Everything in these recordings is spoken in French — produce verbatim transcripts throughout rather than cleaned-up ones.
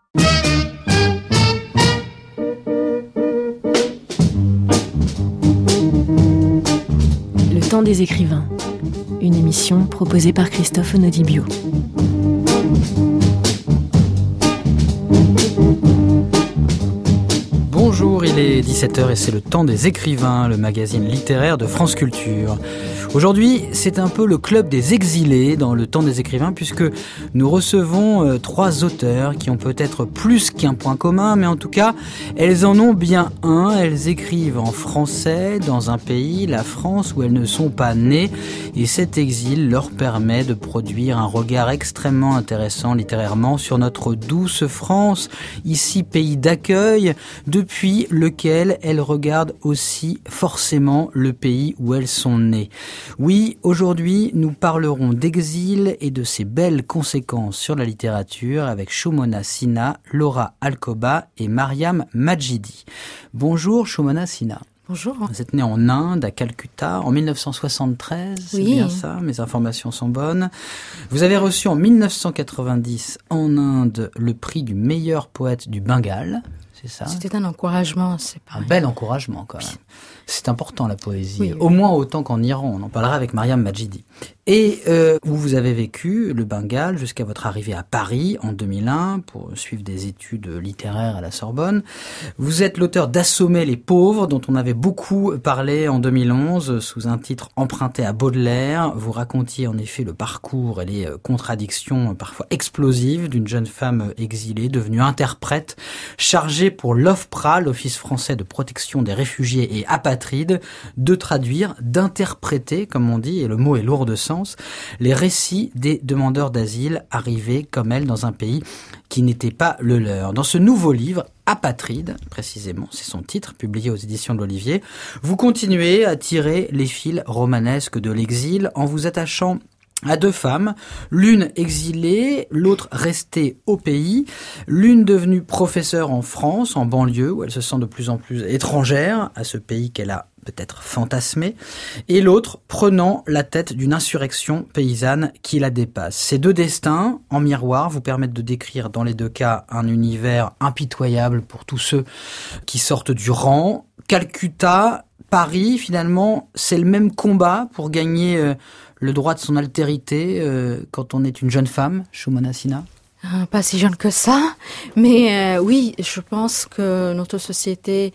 Le temps des écrivains, une émission proposée par Christophe Onodibio. Bonjour, il est dix-sept heures et c'est le temps des écrivains, le magazine littéraire de France Culture. Aujourd'hui, c'est un peu le club des exilés dans le temps des écrivains puisque nous recevons euh, trois auteurs qui ont peut-être plus qu'un point commun, mais en tout cas, elles en ont bien un. Elles écrivent en français dans un pays, la France, où elles ne sont pas nées. Et cet exil leur permet de produire un regard extrêmement intéressant littérairement sur notre douce France, ici pays d'accueil, depuis lequel elles regardent aussi forcément le pays où elles sont nées. Oui, aujourd'hui, nous parlerons d'exil et de ses belles conséquences sur la littérature avec Shomona Sinha, Laura Alcoba et Mariam Majidi. Bonjour Shomona Sinha. Bonjour. Vous êtes née en Inde, à Calcutta, en dix-neuf cent soixante-treize, oui. C'est bien ça, mes informations sont bonnes. Vous avez reçu en dix-neuf cent quatre-vingt-dix en Inde le prix du meilleur poète du Bengale. C'est ça. C'était un encouragement, c'est pas Un bel encouragement quand même. C'est important la poésie, oui, oui. au moins autant qu'en Iran. On en parlera avec Mariam Majidi. Et euh, où vous avez vécu le Bengale jusqu'à votre arrivée à Paris en deux mille un pour suivre des études littéraires à la Sorbonne. Vous êtes l'auteur d'Assommer les pauvres, dont on avait beaucoup parlé en deux mille onze sous un titre emprunté à Baudelaire. Vous racontiez en effet le parcours et les contradictions parfois explosives d'une jeune femme exilée devenue interprète, chargée pour l'OFPRA, l'Office français de protection des réfugiés et apatrides, de traduire, d'interpréter, comme on dit, et le mot est lourd de sens, les récits des demandeurs d'asile arrivés comme elle dans un pays qui n'était pas le leur. Dans ce nouveau livre, Apatride, précisément, c'est son titre, publié aux éditions de l'Olivier, vous continuez à tirer les fils romanesques de l'exil en vous attachant à deux femmes, l'une exilée, l'autre restée au pays, l'une devenue professeure en France, en banlieue, où elle se sent de plus en plus étrangère à ce pays qu'elle a peut-être fantasmé, et l'autre prenant la tête d'une insurrection paysanne qui la dépasse. Ces deux destins, en miroir, vous permettent de décrire dans les deux cas un univers impitoyable pour tous ceux qui sortent du rang. Calcutta, Paris, finalement, c'est le même combat pour gagner euh, le droit de son altérité euh, quand on est une jeune femme, Shomona Sinha? euh, Pas si jeune que ça, mais euh, oui, je pense que notre société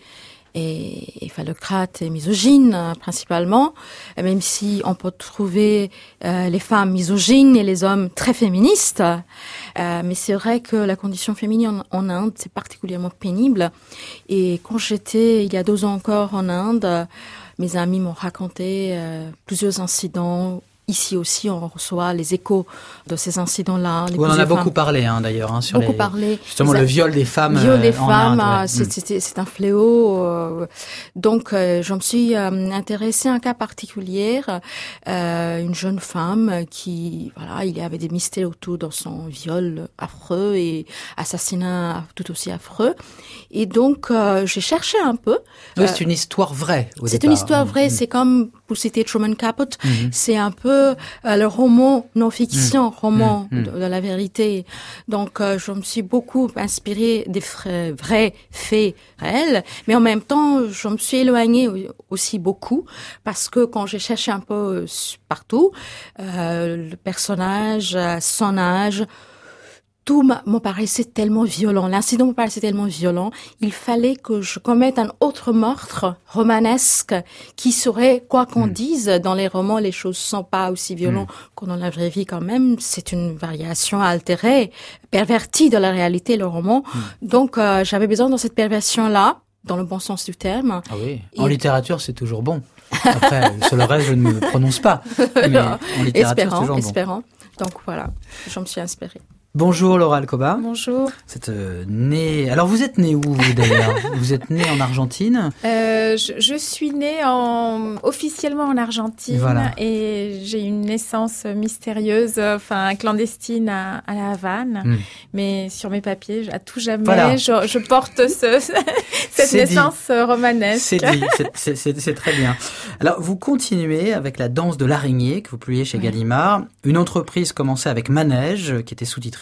est, est phallocrate et misogyne euh, principalement, même si on peut trouver euh, les femmes misogynes et les hommes très féministes. Euh, mais c'est vrai que la condition féminine en, en Inde, c'est particulièrement pénible. Et quand j'étais, il y a deux ans encore en Inde, mes amis m'ont raconté euh, plusieurs incidents. Ici aussi, on reçoit les échos de ces incidents-là. Oui, on en a beaucoup parlé, hein, d'ailleurs, hein, sur beaucoup les, parlé. justement les, le viol des femmes. Viol des euh, en femmes, Inde, ouais. c'est, c'est, c'est un fléau. Euh, donc, euh, je me suis euh, intéressée à un cas particulier, euh, une jeune femme qui, voilà, il y avait des mystères autour de son viol affreux et assassinat tout aussi affreux. Et donc, euh, j'ai cherché un peu. Oui, euh, c'est une histoire vraie. Au c'est départ. une histoire vraie. Mmh. C'est comme pour citer Truman Capote. Mmh. C'est un peu Euh, le roman non-fiction, mmh. roman mmh. De, de la vérité. Donc, euh, je me suis beaucoup inspirée des vrais, vrais faits réels, mais en même temps, je me suis éloignée aussi beaucoup parce que quand j'ai cherché un peu partout, euh, le personnage, son âge, tout me paraissait tellement violent. L'incident me paraissait tellement violent. Il fallait que je commette un autre meurtre romanesque qui serait, quoi qu'on mmh. dise, dans les romans, les choses sont pas aussi violentes mmh. que dans la vraie vie quand même. C'est une variation altérée, pervertie de la réalité, le roman. Mmh. Donc, euh, j'avais besoin dans cette perversion-là, dans le bon sens du terme. Ah oui. Et... En littérature, c'est toujours bon. Après, sur le reste, je ne me prononce pas. Mais en littérature, espérant, c'est toujours bon. Espérant. Donc voilà, je me suis inspirée. Bonjour Laura Alcoba. Bonjour. Vous êtes euh, née... Alors vous êtes née où vous d'ailleurs? Vous êtes née en Argentine? euh, je, je suis née en... officiellement en Argentine. Voilà. Et j'ai une naissance mystérieuse, enfin clandestine à, à La Havane. Mm. Mais sur mes papiers, à tout jamais, voilà. je, je porte ce, cette c'est naissance dit. romanesque. C'est dit, c'est, c'est, c'est, c'est très bien. Alors vous continuez avec La danse de l'araignée que vous publiez chez oui. Gallimard. Une entreprise commencée avec Manège, qui était sous-titrée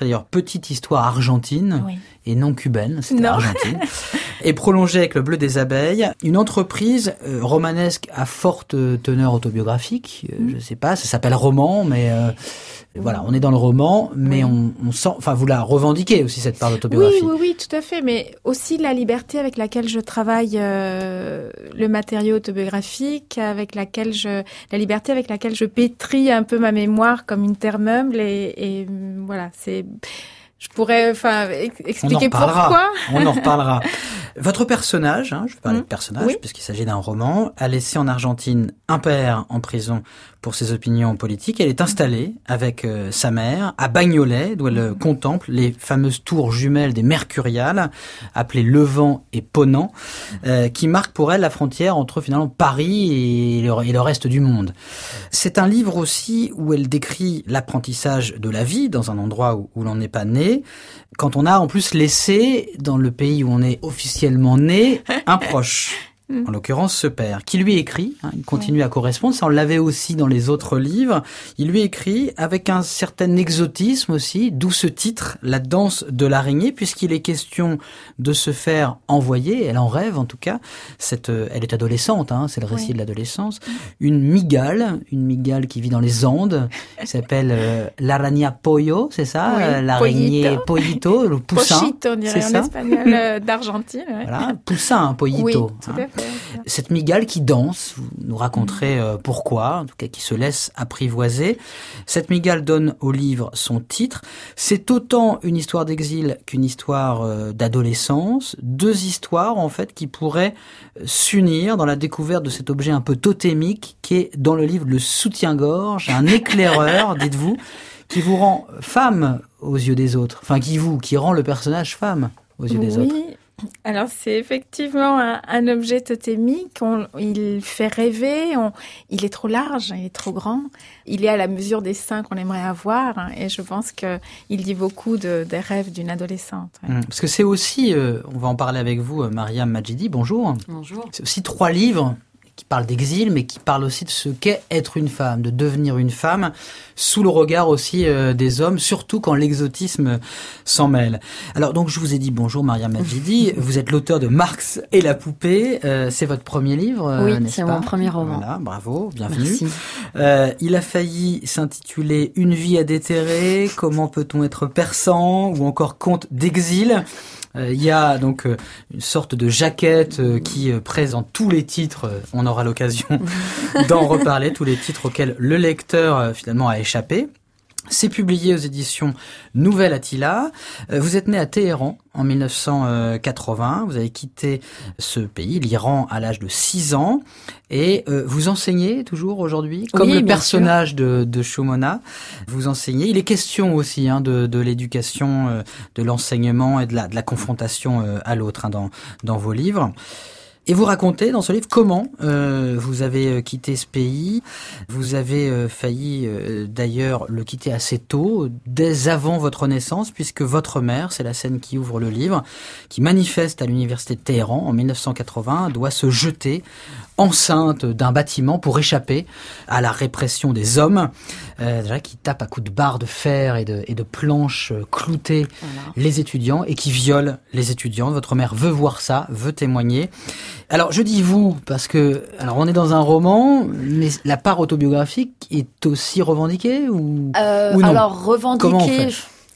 titre d'ailleurs Petite histoire argentine, oui. et non cubaine, c'était Argentine, et prolongé avec Le bleu des abeilles, une entreprise euh, romanesque à forte teneur autobiographique, euh, mm. je sais pas, ça s'appelle roman, mais euh, voilà, on est dans le roman, mais oui. on, on sent, enfin vous la revendiquez aussi cette part d'autobiographie. Oui, oui, oui, tout à fait, mais aussi la liberté avec laquelle je travaille euh, le matériau autobiographique, avec laquelle je, la liberté avec laquelle je pétris un peu ma mémoire comme une terre meuble, et, et voilà, c'est. Je pourrais, enfin, expliquer on pourquoi. On en reparlera. Votre personnage, hein, je vais parler mmh. de personnage, oui. puisqu'il s'agit d'un roman, a laissé en Argentine un père en prison pour ses opinions politiques. Elle est installée avec euh, sa mère à Bagnolet, d'où elle mmh. contemple les fameuses tours jumelles des Mercuriales, appelées Levant et Ponant, euh, qui marquent pour elle la frontière entre finalement Paris et le, et le reste du monde. C'est un livre aussi où elle décrit l'apprentissage de la vie dans un endroit où, où l'on n'est pas né, quand on a en plus laissé, dans le pays où on est officiellement né, un proche. En l'occurrence, ce père, qui lui écrit, hein, il continue à correspondre, ça on l'avait aussi dans les autres livres, il lui écrit avec un certain exotisme aussi, d'où ce titre, La danse de l'araignée, puisqu'il est question de se faire envoyer, elle en rêve en tout cas, cette, elle est adolescente, hein, c'est le récit oui. de l'adolescence, une migale, une migale qui vit dans les Andes, qui s'appelle euh, l'araña pollo, c'est ça, oui, l'araignée pollito, pollito le poussin, Pochito, on dirait en espagnol euh, d'Argentine. Ouais. Voilà, poussin, pollito. Oui, tout à fait. Cette migale qui danse, vous nous raconterez euh, pourquoi, en tout cas qui se laisse apprivoiser. Cette migale donne au livre son titre. C'est autant une histoire d'exil qu'une histoire euh, d'adolescence. Deux histoires en fait qui pourraient s'unir dans la découverte de cet objet un peu totémique qui est dans le livre le soutien-gorge, un éclaireur, dites-vous, qui vous rend femme aux yeux des autres. Enfin qui vous, qui rend le personnage femme aux yeux oui. des autres. Alors c'est effectivement un, un objet totémique, on, il fait rêver, on, il est trop large, il est trop grand, il est à la mesure des seins qu'on aimerait avoir hein, et je pense qu'il dit beaucoup de, des rêves d'une adolescente. Ouais. Parce que c'est aussi, euh, on va en parler avec vous, Mariam Majidi, bonjour. Bonjour. C'est aussi trois livres qui parlent d'exil, mais qui parlent aussi de ce qu'est être une femme, de devenir une femme, sous le regard aussi euh, des hommes, surtout quand l'exotisme s'en mêle. Alors donc je vous ai dit bonjour Mariam Majidi, vous êtes l'auteur de Marx et la poupée, euh, c'est votre premier livre, euh, oui, n'est-ce c'est pas ? Mon premier roman. Voilà, bravo, bienvenue. Merci. Euh, il a failli s'intituler Une vie à déterrer, comment peut-on être persan, ou encore Conte d'exil. Euh, il y a donc euh, une sorte de jaquette euh, qui euh, présente tous les titres, euh, on aura l'occasion d'en reparler, tous les titres auxquels le lecteur euh, finalement a échappé. C'est publié aux éditions Nouvelle Attila. Vous êtes né à Téhéran en mille neuf cent quatre-vingts. Vous avez quitté ce pays, l'Iran, à l'âge de six ans. Et euh, vous enseignez toujours aujourd'hui, comme oui, le personnage sûr. de, de Shomona. Vous enseignez. Il est question aussi hein, de, de l'éducation, euh, de l'enseignement et de la, de la confrontation euh, à l'autre hein, dans, dans vos livres. Et vous racontez dans ce livre comment euh, vous avez quitté ce pays. Vous avez euh, failli euh, d'ailleurs le quitter assez tôt, dès avant votre naissance, puisque votre mère, c'est la scène qui ouvre le livre, qui manifeste à l'université de Téhéran en mille neuf cent quatre-vingts, doit se jeter enceinte d'un bâtiment pour échapper à la répression des hommes, euh, déjà qui tapent à coups de barres de fer et de, et de planches euh, cloutées voilà. les étudiants et qui violent les étudiants. Votre mère veut voir ça, veut témoigner. Alors je dis vous parce que alors on est dans un roman, mais la part autobiographique est aussi revendiquée ou, euh, ou non? Alors revendiquée. Comment on fait ?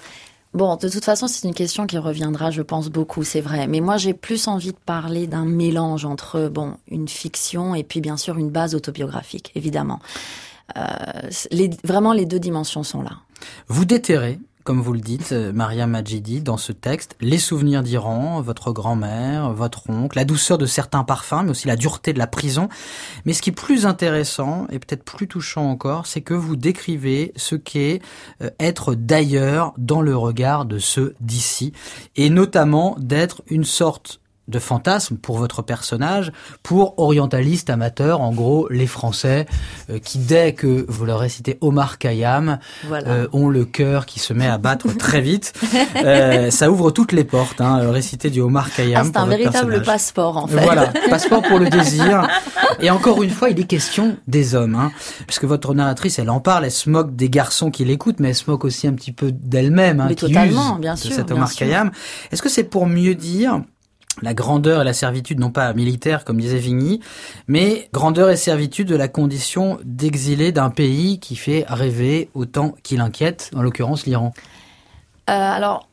Bon, de toute façon, c'est une question qui reviendra, je pense, beaucoup, c'est vrai. Mais moi, j'ai plus envie de parler d'un mélange entre, bon, une fiction et puis, bien sûr, une base autobiographique, évidemment. Euh, les, vraiment, les deux dimensions sont là. Vous déterrez, comme vous le dites, Mariam Majidi, dans ce texte, les souvenirs d'Iran, votre grand-mère, votre oncle, la douceur de certains parfums, mais aussi la dureté de la prison. Mais ce qui est plus intéressant, et peut-être plus touchant encore, c'est que vous décrivez ce qu'est être d'ailleurs dans le regard de ceux d'ici, et notamment d'être une sorte de fantasme pour votre personnage, pour orientalistes amateurs, en gros les Français, euh, qui dès que vous leur récitez Omar Khayyam, voilà. euh, ont le cœur qui se met à battre très vite. Euh, ça ouvre toutes les portes, hein, réciter du Omar Khayyam. Ah, c'est un véritable personnage. Passeport en fait. Voilà, passeport pour le désir. Et encore une fois, il est question des hommes, hein, puisque votre narratrice, elle en parle, elle se moque des garçons qui l'écoutent, mais elle se moque aussi un petit peu d'elle-même, hein, mais qui totalement, use bien de sûr, cet Omar Khayyam. Est-ce que c'est pour mieux dire la grandeur et la servitude, non pas militaire, comme disait Vigny, mais grandeur et servitude de la condition d'exilé d'un pays qui fait rêver autant qu'il inquiète, en l'occurrence l'Iran? euh, Alors,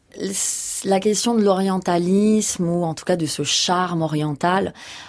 la question de l'orientalisme, ou en tout cas de ce charme oriental,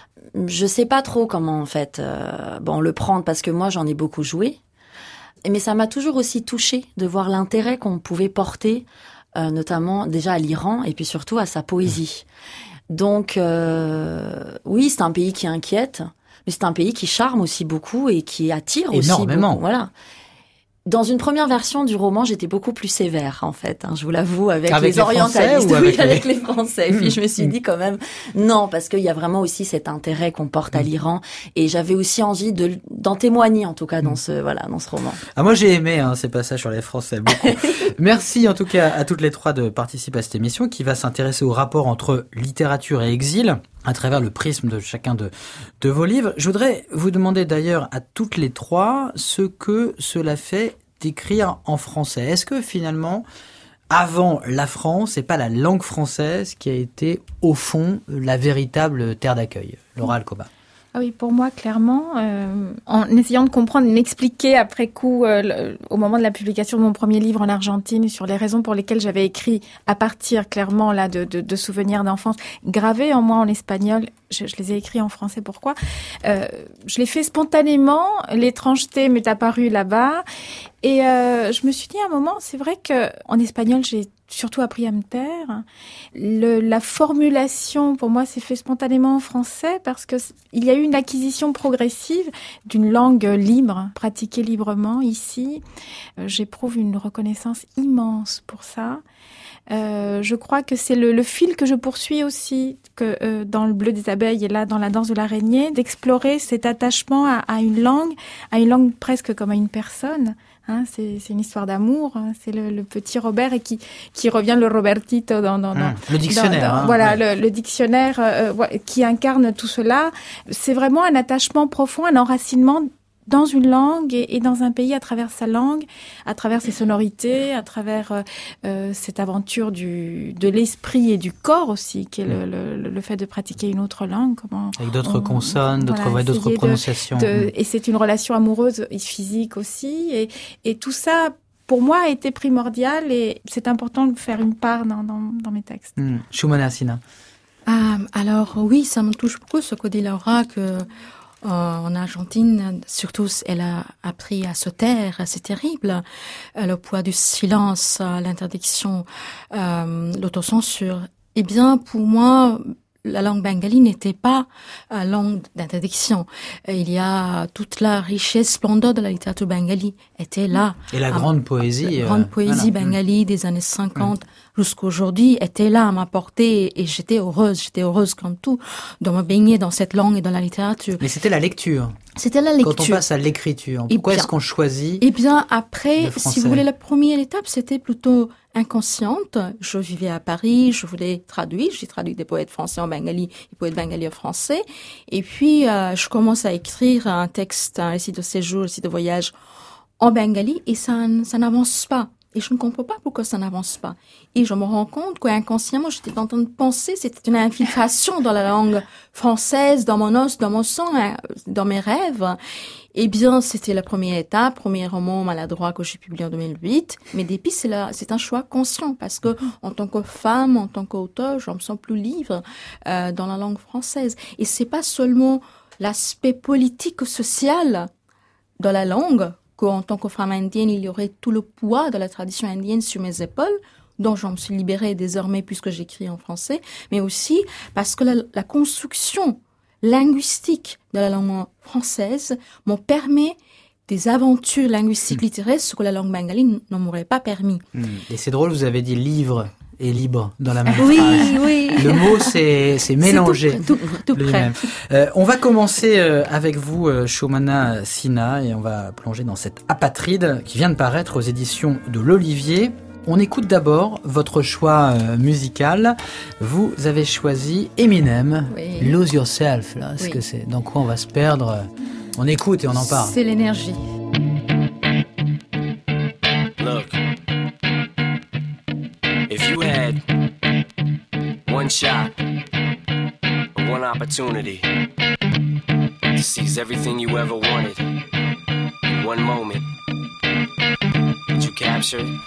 je sais pas trop comment, en fait, euh, bon, le prendre, parce que moi, j'en ai beaucoup joué. Mais ça m'a toujours aussi touchée de voir l'intérêt qu'on pouvait porter, euh, notamment déjà à l'Iran, et puis surtout à sa poésie. Donc, euh, oui, c'est un pays qui inquiète, mais c'est un pays qui charme aussi beaucoup et qui attire aussi énormément. Beaucoup. Voilà. Dans une première version du roman, j'étais beaucoup plus sévère, en fait, hein, je vous l'avoue, avec, avec les, les orientalistes, ou avec, oui, avec les... les Français. Et puis je me suis dit quand même, non, parce qu'il y a vraiment aussi cet intérêt qu'on porte à l'Iran, et j'avais aussi envie de d'en témoigner, en tout cas, dans ce voilà, dans ce roman. Ah, moi, j'ai aimé hein, ces passages sur les Français, beaucoup. Merci en tout cas à toutes les trois de participer à cette émission qui va s'intéresser au rapport entre littérature et exil à travers le prisme de chacun de, de vos livres. Je voudrais vous demander d'ailleurs à toutes les trois ce que cela fait d'écrire en français. Est-ce que finalement, avant la France, c'est pas la langue française qui a été au fond la véritable terre d'accueil? Laura Alcoba. Ah oui, pour moi, clairement, euh, en essayant de comprendre, m'expliquer après coup, euh, le, au moment de la publication de mon premier livre en Argentine, sur les raisons pour lesquelles j'avais écrit à partir clairement là de, de, de souvenirs d'enfance, gravés en moi en espagnol. Je, je les ai écrits en français. Pourquoi? euh, Je l'ai fait spontanément. L'étrangeté m'est apparue là-bas, et euh, je me suis dit à un moment, c'est vrai que en espagnol, j'ai surtout appris à me taire. Le, la formulation, pour moi, s'est fait spontanément en français parce que il y a eu une acquisition progressive d'une langue libre, pratiquée librement ici. Euh, j'éprouve une reconnaissance immense pour ça. Euh, je crois que c'est le, le fil que je poursuis aussi, que euh, dans Le Bleu des abeilles et là dans La danse de l'araignée, d'explorer cet attachement à, à une langue, à une langue presque comme à une personne. Hein, c'est, c'est une histoire d'amour. Hein, c'est le, le petit Robert et qui qui revient le Robertito dans dans, dans le dictionnaire. Dans, dans, hein, voilà ouais. le, le dictionnaire euh, qui incarne tout cela. C'est vraiment un attachement profond, un enracinement dans une langue et, et dans un pays à travers sa langue, à travers ses sonorités, à travers euh, cette aventure du de l'esprit et du corps aussi, qui est le, le, le fait de pratiquer une autre langue. Comment avec d'autres on, consonnes, d'autres voilà, voix, d'autres prononciations. De, de, et c'est une relation amoureuse et physique aussi. Et, et tout ça, pour moi, a été primordial et c'est important de faire une part dans, dans, dans mes textes. Mmh. Choumana Assina. Ah, alors oui, ça me touche beaucoup ce que dit Laura, que Euh, en Argentine, surtout, elle a appris à se taire, c'est terrible. Euh, le poids du silence, euh, l'interdiction, euh, l'autocensure. Eh bien, pour moi, la langue bengali n'était pas euh, langue d'interdiction. Euh, il y a toute la richesse, splendeur de la littérature bengali était là. Et la grande poésie. La grande euh, poésie voilà. bengali des années cinquante mmh. jusqu'à aujourd'hui était là à ma portée et j'étais heureuse, j'étais heureuse comme tout de me baigner dans cette langue et dans la littérature. Mais c'était la lecture. C'était la lecture. Quand on passe à l'écriture, pourquoi bien, est-ce qu'on choisit? Eh bien, après, si vous voulez, la première étape, c'était plutôt inconsciente. Je vivais à Paris, je voulais traduire. J'ai traduit des poètes français en bengali, des poètes bengali en français. Et puis, euh, je commence à écrire un texte, un récit de séjour, un récit de voyage en bengali, et ça, ça n'avance pas. Et je ne comprends pas pourquoi ça n'avance pas. Et je me rends compte qu'inconsciemment, j'étais en train de penser, c'était une infiltration dans la langue française, dans mon os, dans mon sang, dans mes rêves. Eh bien, c'était la première étape, premier roman maladroit que j'ai publié en deux mille huit. Mais depuis, c'est là, c'est un choix conscient parce que, en tant que femme, en tant qu'auteur, je me sens plus libre, euh, dans la langue française. Et c'est pas seulement l'aspect politique ou social de la langue, qu'en tant que femme indienne, il y aurait tout le poids de la tradition indienne sur mes épaules, dont je me suis libérée désormais puisque j'écris en français, mais aussi parce que la, la construction linguistique de la langue française me permet des aventures linguistiques littéraires, ce que la langue bengali ne m'aurait pas permis. Mmh. Et c'est drôle, vous avez dit livre et libre dans la même oui, phrase. Oui, Le mot, c'est, c'est mélangé. C'est tout, tout, tout près. Euh, on va commencer euh, avec vous, euh, Shomana Sinha, et on va plonger dans cette Apatride qui vient de paraître aux éditions de l'Olivier. On écoute d'abord votre choix euh, musical. Vous avez choisi Eminem, oui. Lose Yourself. Là, ce oui. que c'est. Dans quoi on va se perdre? On écoute et on en parle. C'est l'énergie. Look, if you had one shot, or one opportunity to seize everything you ever wanted in one moment, did you capture it?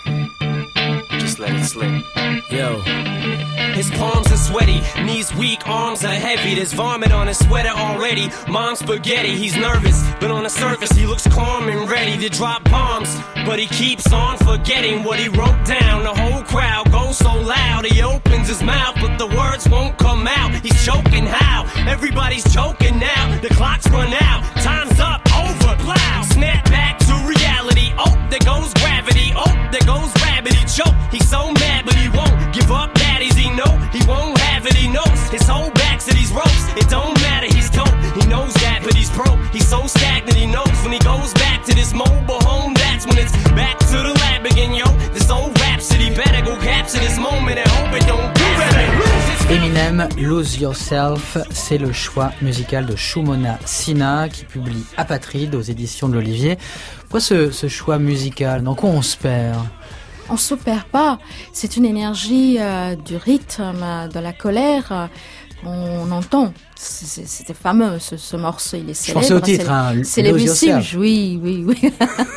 Just let it slip. Yo. His palms are sweaty, knees weak, arms are heavy. There's vomit on his sweater already. Mom's spaghetti, he's nervous, but on the surface he looks calm and ready to drop bombs. But he keeps on forgetting what he wrote down. The whole crowd goes so loud, he opens his mouth, but the words won't come out. He's choking how? Everybody's choking now. The clock's run out, time's up, over, plow. Snap back to reality. Oh, there goes gravity. Oh, there goes rabbit. He choke. He's so mad, but he won't give up. Daddies, he know he won't have it. He knows his whole back to these ropes. It don't matter. He's dope. He knows that, but he's broke. He's so stagnant. He knows when he goes back to this mobile home. That's when it's back to the lab again, yo. This old rhapsody better go capture this moment and hope it don't do it. Eminem, Lose Yourself, c'est le choix musical de Shomana Sinha qui publie Apatride aux éditions de l'Olivier. Pourquoi ce, ce choix musical? Dans quoi on se perd? On se perd pas. C'est une énergie euh, du rythme, de la colère euh, qu'on entend. C'est, c'était fameux, ce, ce morceau, il est célèbre. Je pensais au titre, c'est, hein, c'est Lose les Yourself. Oui, oui, oui.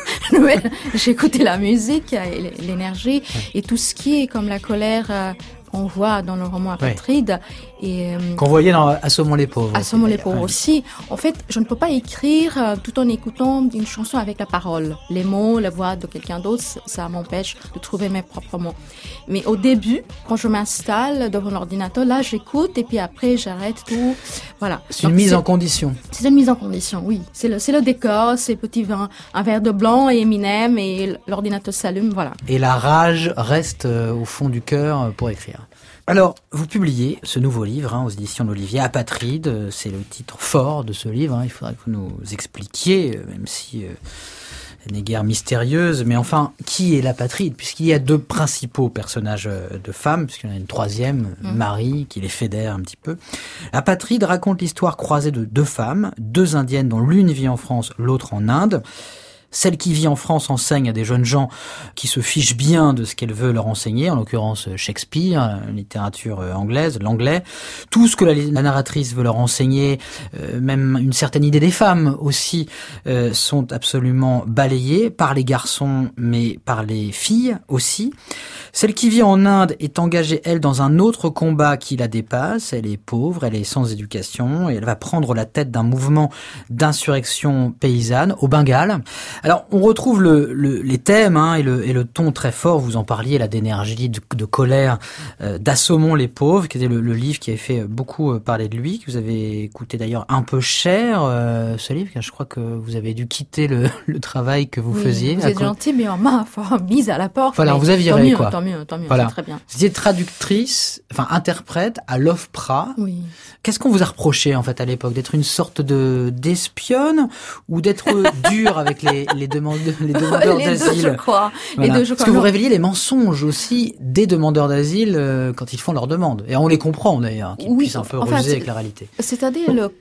J'ai écouté la musique, l'énergie, et tout ce qui est comme la colère euh, qu'on voit dans le roman Apatride. Et, euh, qu'on voyait dans Assommons les pauvres. Assommons les pauvres aussi. En fait, je ne peux pas écrire euh, tout en écoutant une chanson avec la parole. Les mots, la voix de quelqu'un d'autre, ça m'empêche de trouver mes propres mots. Mais au début, quand je m'installe devant l'ordinateur, là, j'écoute et puis après, j'arrête tout. Voilà. C'est une Donc, mise c'est, en condition. C'est une mise en condition, oui. C'est le, c'est le décor, c'est petit vin, un verre de blanc et Eminem et l'ordinateur s'allume, voilà. Et la rage reste euh, au fond du cœur pour écrire. Alors, vous publiez ce nouveau livre hein, aux éditions de l'Olivier, Apatride, c'est le titre fort de ce livre, hein, il faudrait que vous nous expliquiez, même si euh, elle n'est guère mystérieuse, mais enfin, qui est l'Apatride? Puisqu'il y a deux principaux personnages de femmes, puisqu'il y en a une troisième, mmh. Marie, qui les fédère un petit peu. Apatride raconte l'histoire croisée de deux femmes, deux indiennes dont l'une vit en France, l'autre en Inde. Celle qui vit en France enseigne à des jeunes gens qui se fichent bien de ce qu'elle veut leur enseigner, en l'occurrence Shakespeare, littérature anglaise, l'anglais. Tout ce que la, la narratrice veut leur enseigner, euh, même une certaine idée des femmes aussi, euh, sont absolument balayées par les garçons, mais par les filles aussi. Celle qui vit en Inde est engagée, elle, dans un autre combat qui la dépasse. Elle est pauvre, elle est sans éducation, et elle va prendre la tête d'un mouvement d'insurrection paysanne au Bengale. Alors, on retrouve le, le, les thèmes hein, et, le, et le ton très fort. Vous en parliez, là, d'énergie, de, de colère, euh, d'Assommons les pauvres, qui était le, le livre qui avait fait beaucoup parler de lui, que vous avez coûté d'ailleurs un peu cher, euh, ce livre, car je crois que vous avez dû quitter le, le travail que vous oui, faisiez. Vous êtes co- gentil, mais on m'a mise à la porte. Voilà, on vous a viré, quoi. Tant mieux, tant mieux, voilà. c'est très bien. Vous étiez traductrice, enfin interprète à l'OFPRA. Oui. Qu'est-ce qu'on vous a reproché en fait à l'époque? D'être une sorte de d'espionne ou d'être dure avec les les demandeurs les demandeurs les d'asile? Deux, je crois. Voilà. Les deux, je Parce crois. que vous révéliez les mensonges aussi des demandeurs d'asile euh, quand ils font leurs demandes. Et on les comprend d'ailleurs, qu'ils oui, puissent un peu enfin, ruser avec la réalité. C'est-à-dire le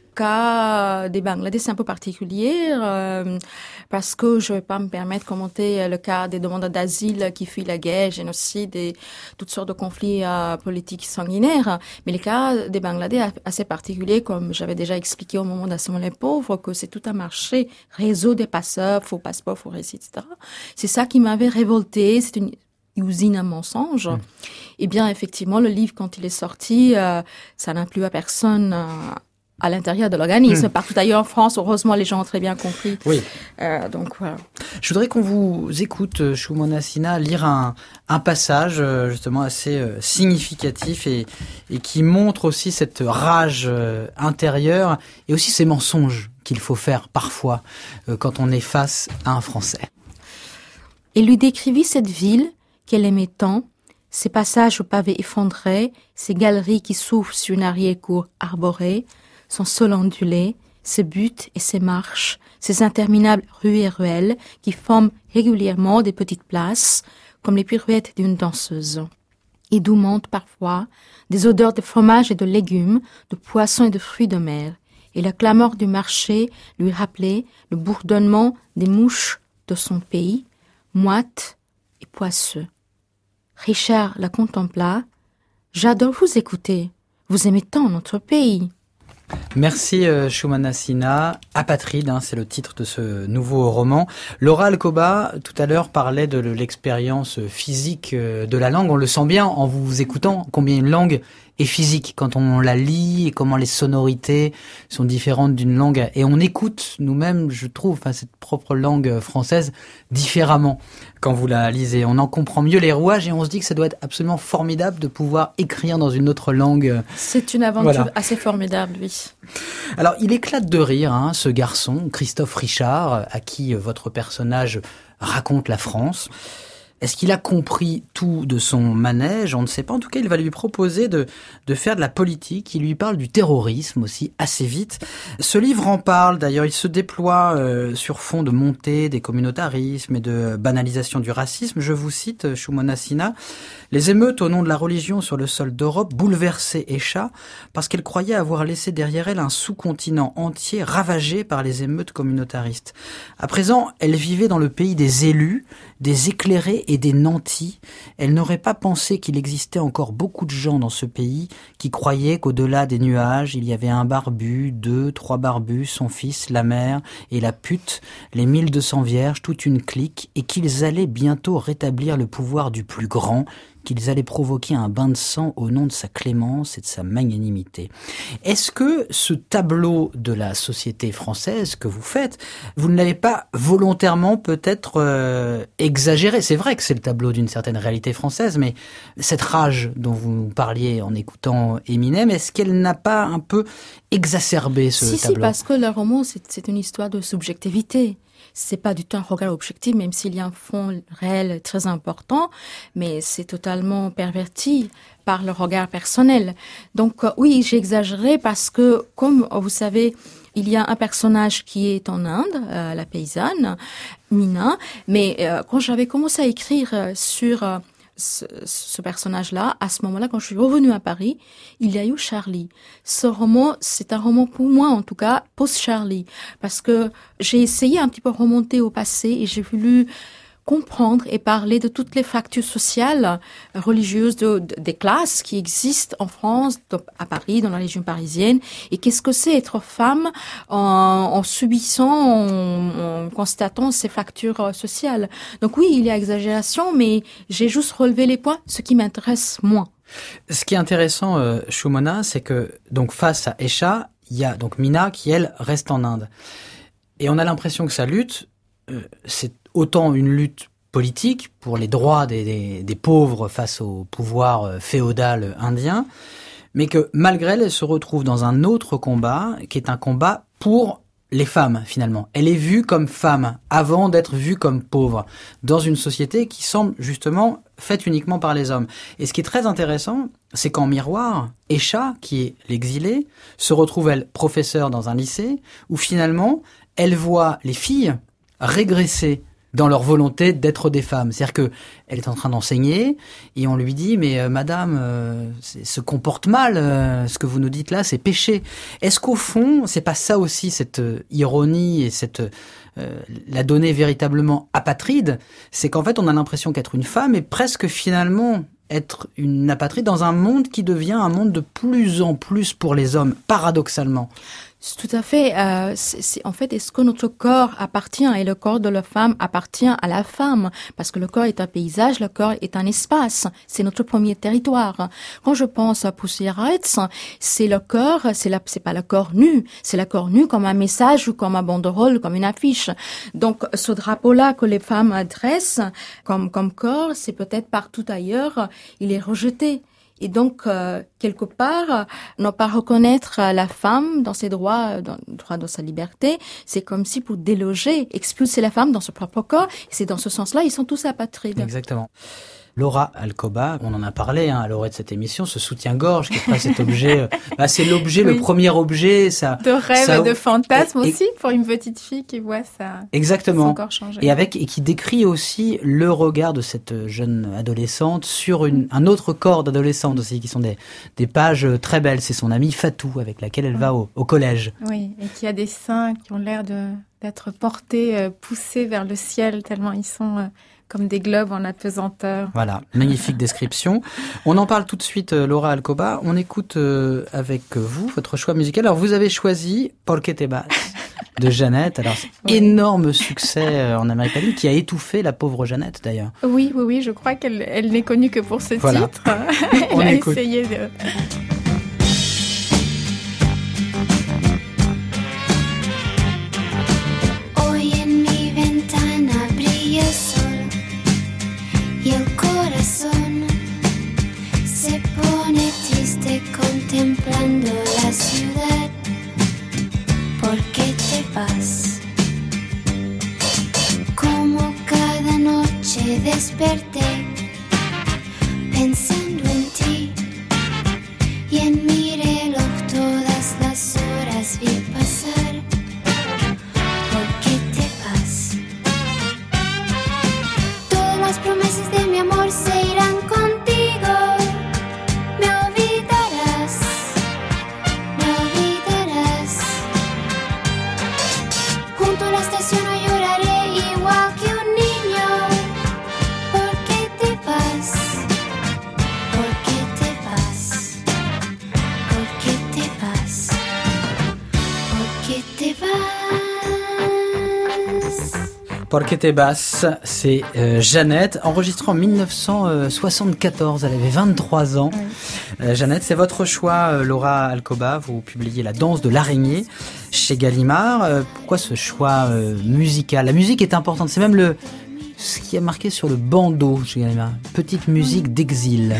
cas des Bangladais, c'est un peu particulier euh, parce que je ne vais pas me permettre de commenter le cas des demandeurs d'asile qui fuient la guerre, génocide et toutes sortes de conflits euh, politiques sanguinaires. Mais le cas des Bangladais est assez particulier, comme j'avais déjà expliqué au moment d'Assommons les pauvres, que c'est tout un marché, réseau des passeurs, faux passeports, faux récits, et cetera. C'est ça qui m'avait révolté. C'est une usine à mensonges. Mmh. Et bien, effectivement, le livre, quand il est sorti, euh, ça n'a plu à personne euh, à l'intérieur de l'organisme. Mmh. Partout ailleurs en France, heureusement, les gens ont très bien compris. Oui. Euh, donc, voilà. Je voudrais qu'on vous écoute, Shomana Sinha, lire un, un passage justement assez euh, significatif et, et qui montre aussi cette rage euh, intérieure et aussi ces mensonges qu'il faut faire parfois euh, quand on est face à un Français. Et lui décrivit cette ville qu'elle aimait tant, Ces passages aux pavés effondrés, ces galeries qui s'ouvrent sur une arrière-cour arborée, son sol ondulé, ses buttes et ses marches, ces interminables rues et ruelles qui forment régulièrement des petites places, comme les pirouettes d'une danseuse. Et d'où montent parfois des odeurs de fromage et de légumes, de poissons et de fruits de mer. Et la clameur du marché lui rappelait le bourdonnement des mouches de son pays, moites et poisseux. Richard la contempla. « J'adore vous écouter. Vous aimez tant notre pays. » Merci euh, Choumana Sina. Apatride, hein, c'est le titre de ce nouveau roman. Laura Alcoba, tout à l'heure, parlait de l'expérience physique de la langue. On le sent bien en vous écoutant, combien une langue est physique quand on la lit et comment les sonorités sont différentes d'une langue. Et on écoute nous-mêmes, je trouve, enfin, cette propre langue française différemment quand vous la lisez. On en comprend mieux les rouages et on se dit que ça doit être absolument formidable de pouvoir écrire dans une autre langue. C'est une aventure voilà. assez formidable, oui. Alors, il éclate de rire, hein, ce garçon, Christophe Richard, à qui votre personnage raconte la France. Est-ce qu'il a compris tout de son manège ? On ne sait pas. En tout cas, il va lui proposer de, de faire de la politique. Il lui parle du terrorisme aussi, assez vite. Ce livre en parle. D'ailleurs, il se déploie euh, sur fond de montée des communautarismes et de banalisation du racisme. Je vous cite, Choumana Sina. Les émeutes au nom de la religion sur le sol d'Europe bouleversaient Aïcha parce qu'elle croyait avoir laissé derrière elle un sous-continent entier ravagé par les émeutes communautaristes. À présent, elle vivait dans le pays des élus, des éclairés et des nantis. Elle n'aurait pas pensé qu'il existait encore beaucoup de gens dans ce pays qui croyaient qu'au-delà des nuages, il y avait un barbu, deux, trois barbus, son fils, la mère et la pute, les mille deux cents vierges, toute une clique, et qu'ils allaient bientôt rétablir le pouvoir du plus grand, qu'ils allaient provoquer un bain de sang au nom de sa clémence et de sa magnanimité. Est-ce que ce tableau de la société française que vous faites, vous ne l'avez pas volontairement peut-être euh, exagéré ? C'est vrai que c'est le tableau d'une certaine réalité française, mais cette rage dont vous parliez en écoutant Eminem, est-ce qu'elle n'a pas un peu exacerbé ce si, tableau ? Si, parce que le roman, c'est, c'est une histoire de subjectivité. C'est pas du tout un regard objectif, même s'il y a un fond réel très important, mais c'est totalement perverti par le regard personnel. Donc euh, oui, j'ai exagéré parce que, comme vous savez, il y a un personnage qui est en Inde, euh, la paysanne, Mina, mais euh, quand j'avais commencé à écrire euh, sur euh, ce, ce personnage-là, à ce moment-là, quand je suis revenue à Paris, il y a eu Charlie. Ce roman, c'est un roman pour moi, en tout cas, post-Charlie, parce que j'ai essayé un petit peu de remonter au passé et j'ai voulu comprendre et parler de toutes les fractures sociales, religieuses, de, de, des classes qui existent en France, à Paris, dans la région parisienne, et qu'est-ce que c'est être femme en, en subissant, en, en constatant ces fractures sociales. Donc oui, il y a exagération, mais j'ai juste relevé les points, ce qui m'intéresse moins. Ce qui est intéressant, euh, Choumana, c'est que donc face à Aïcha, il y a donc Mina qui, elle, reste en Inde. Et on a l'impression que sa lutte, euh, c'est autant une lutte politique pour les droits des, des, des pauvres face au pouvoir féodal indien, mais que malgré elle, elle se retrouve dans un autre combat, qui est un combat pour les femmes, finalement. Elle est vue comme femme, avant d'être vue comme pauvre, dans une société qui semble justement faite uniquement par les hommes. Et ce qui est très intéressant, c'est qu'en miroir, Aïcha, qui est l'exilée, se retrouve, elle, professeure dans un lycée, où finalement, elle voit les filles régresser dans leur volonté d'être des femmes. C'est-à-dire que elle est en train d'enseigner et on lui dit « Mais euh, madame, euh, se comporte mal, euh, ce que vous nous dites là, c'est péché. » Est-ce qu'au fond, c'est pas ça aussi, cette euh, ironie et cette euh, la donnée véritablement apatride, c'est qu'en fait, on a l'impression qu'être une femme est presque finalement être une apatride dans un monde qui devient un monde de plus en plus pour les hommes, paradoxalement. Tout à fait. Euh, c'est, c'est, en fait, est-ce que notre corps appartient et le corps de la femme appartient à la femme? Parce que le corps est un paysage, le corps est un espace. C'est notre premier territoire. Quand je pense à Pussy Riot, c'est le corps, c'est, la, c'est pas le corps nu. C'est le corps nu comme un message ou comme un banderole, comme une affiche. Donc, ce drapeau-là que les femmes adressent comme, comme corps, c'est peut-être partout ailleurs, il est rejeté. Et donc, euh, quelque part, ne pas reconnaître la femme dans ses droits, dans le droit de sa liberté, c'est comme si pour déloger, expulser la femme dans son propre corps. Et c'est dans ce sens-là, ils sont tous apatrides. Exactement. Laura Alcoba, on en a parlé hein, à l'orée de cette émission, ce soutien-gorge qui est pas cet objet, euh, bah, c'est l'objet, oui. le premier objet, ça de rêve ça, et de fantasme et, aussi pour une petite fille qui voit ça. Exactement. Son corps changer. Et avec et qui décrit aussi le regard de cette jeune adolescente sur une, un autre corps d'adolescente aussi, qui sont des des pages très belles. C'est son amie Fatou avec laquelle elle oui. va au, au collège. Oui, et qui a des seins qui ont l'air de d'être portés, euh, poussés vers le ciel tellement ils sont euh, comme des globes en apesanteur. Voilà, magnifique description. On en parle tout de suite, euh, Laura Alcoba. On écoute euh, avec vous votre choix musical. Alors, vous avez choisi Porque te vas de Jeannette. Alors, c'est oui. énorme succès euh, en Amérique latine qui a étouffé la pauvre Jeannette, d'ailleurs. Oui, oui, oui. Je crois qu'elle elle n'est connue que pour ce voilà. titre. Elle On a écoute. essayé de... Contemplando la ciudad, ¿por qué te vas? Como cada noche desperté pensando en ti y en mi reloj todas las horas vi pasar. ¿Por qué te vas? Todas las promesas de mi amor se irán contigo. Porque te vas, c'est euh, Jeannette, enregistrée en dix-neuf cent soixante-quatorze, elle avait vingt-trois ans. Oui. Euh, Jeannette, c'est votre choix, euh, Laura Alcoba, vous publiez La danse de l'araignée chez Gallimard. Euh, pourquoi ce choix euh, musical? La musique est importante, c'est même le ce qui a marqué sur le bandeau chez Gallimard, petite musique d'exil.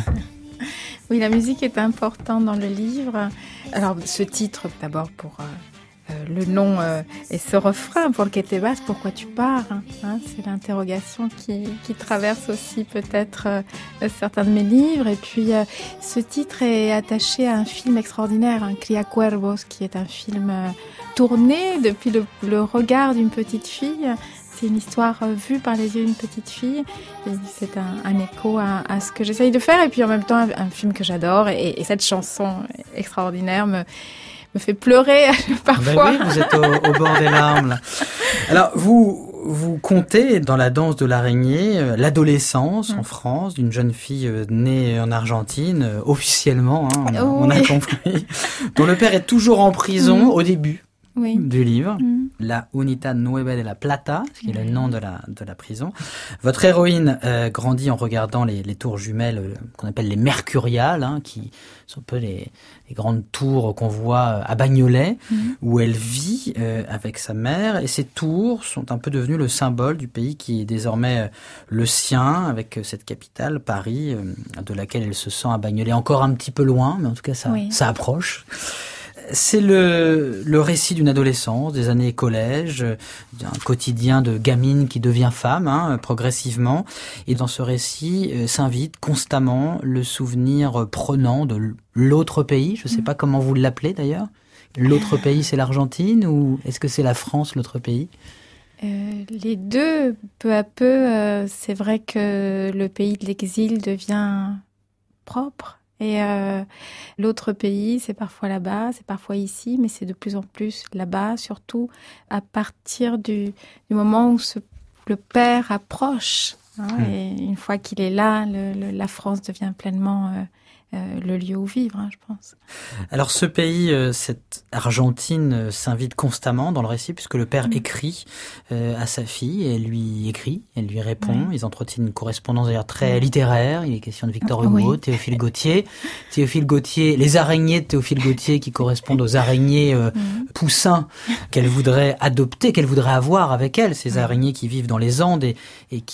Oui, la musique est importante dans le livre. Alors, ce titre, d'abord pour... Euh... Euh, le nom euh, et ce refrain, Porque te vas, pourquoi tu pars hein, hein, c'est l'interrogation qui, qui traverse aussi peut-être euh, certains de mes livres. Et puis euh, ce titre est attaché à un film extraordinaire, hein, Cría Cuervos, qui est un film euh, tourné depuis le, le regard d'une petite fille. C'est une histoire euh, vue par les yeux d'une petite fille. Et c'est un, un écho à, à ce que j'essaye de faire. Et puis en même temps, un, un film que j'adore. Et, et cette chanson extraordinaire me me fait pleurer parfois. Ben oui, vous êtes au, au bord des larmes. Là. Alors, vous, vous comptez dans La danse de l'araignée euh, l'adolescence mmh. en France d'une jeune fille euh, née en Argentine, euh, officiellement, hein, on, oh, on a oui. compris, dont le père est toujours en prison mmh. au début. Oui. Du livre, mmh. La Unidad Nueva de la Plata, qui est mmh. le nom de la de la prison. Votre héroïne euh, grandit en regardant les, les tours jumelles euh, qu'on appelle les mercuriales, hein, qui sont un peu les, les grandes tours qu'on voit à Bagnolet, mmh. où elle vit euh, avec sa mère. Et ces tours sont un peu devenues le symbole du pays qui est désormais euh, le sien, avec euh, cette capitale, Paris, euh, de laquelle elle se sent à Bagnolet encore un petit peu loin, mais en tout cas ça, oui. ça approche. C'est le, le récit d'une adolescence, des années collège, d'un quotidien de gamine qui devient femme, hein, progressivement. Et dans ce récit euh, s'invite constamment le souvenir prenant de l'autre pays. Je ne sais mmh. pas comment vous l'appelez d'ailleurs. L'autre pays, c'est l'Argentine ou est-ce que c'est la France, l'autre pays ? Euh, les deux, peu à peu, euh, c'est vrai que le pays de l'exil devient propre. Et euh, l'autre pays, c'est parfois là-bas, c'est parfois ici, mais c'est de plus en plus là-bas, surtout à partir du, du moment où ce, le père approche. Hein, mmh. Et une fois qu'il est là, le, le, la France devient pleinement euh, euh, le lieu où vivre, hein, je pense. Alors ce pays, euh, cette Argentine, euh, s'invite constamment dans le récit, puisque le père mmh. écrit euh, à sa fille, et elle lui écrit, elle lui répond. Mmh. Ils entretiennent une correspondance d'ailleurs très mmh. littéraire. Il est question de Victor Hugo, oui. Théophile Gautier. Théophile Gautier, les araignées de Théophile Gautier qui correspondent aux araignées euh, mmh. poussins qu'elle voudrait adopter, qu'elle voudrait avoir avec elle, ces mmh. araignées qui vivent dans les Andes et, et qui l'aident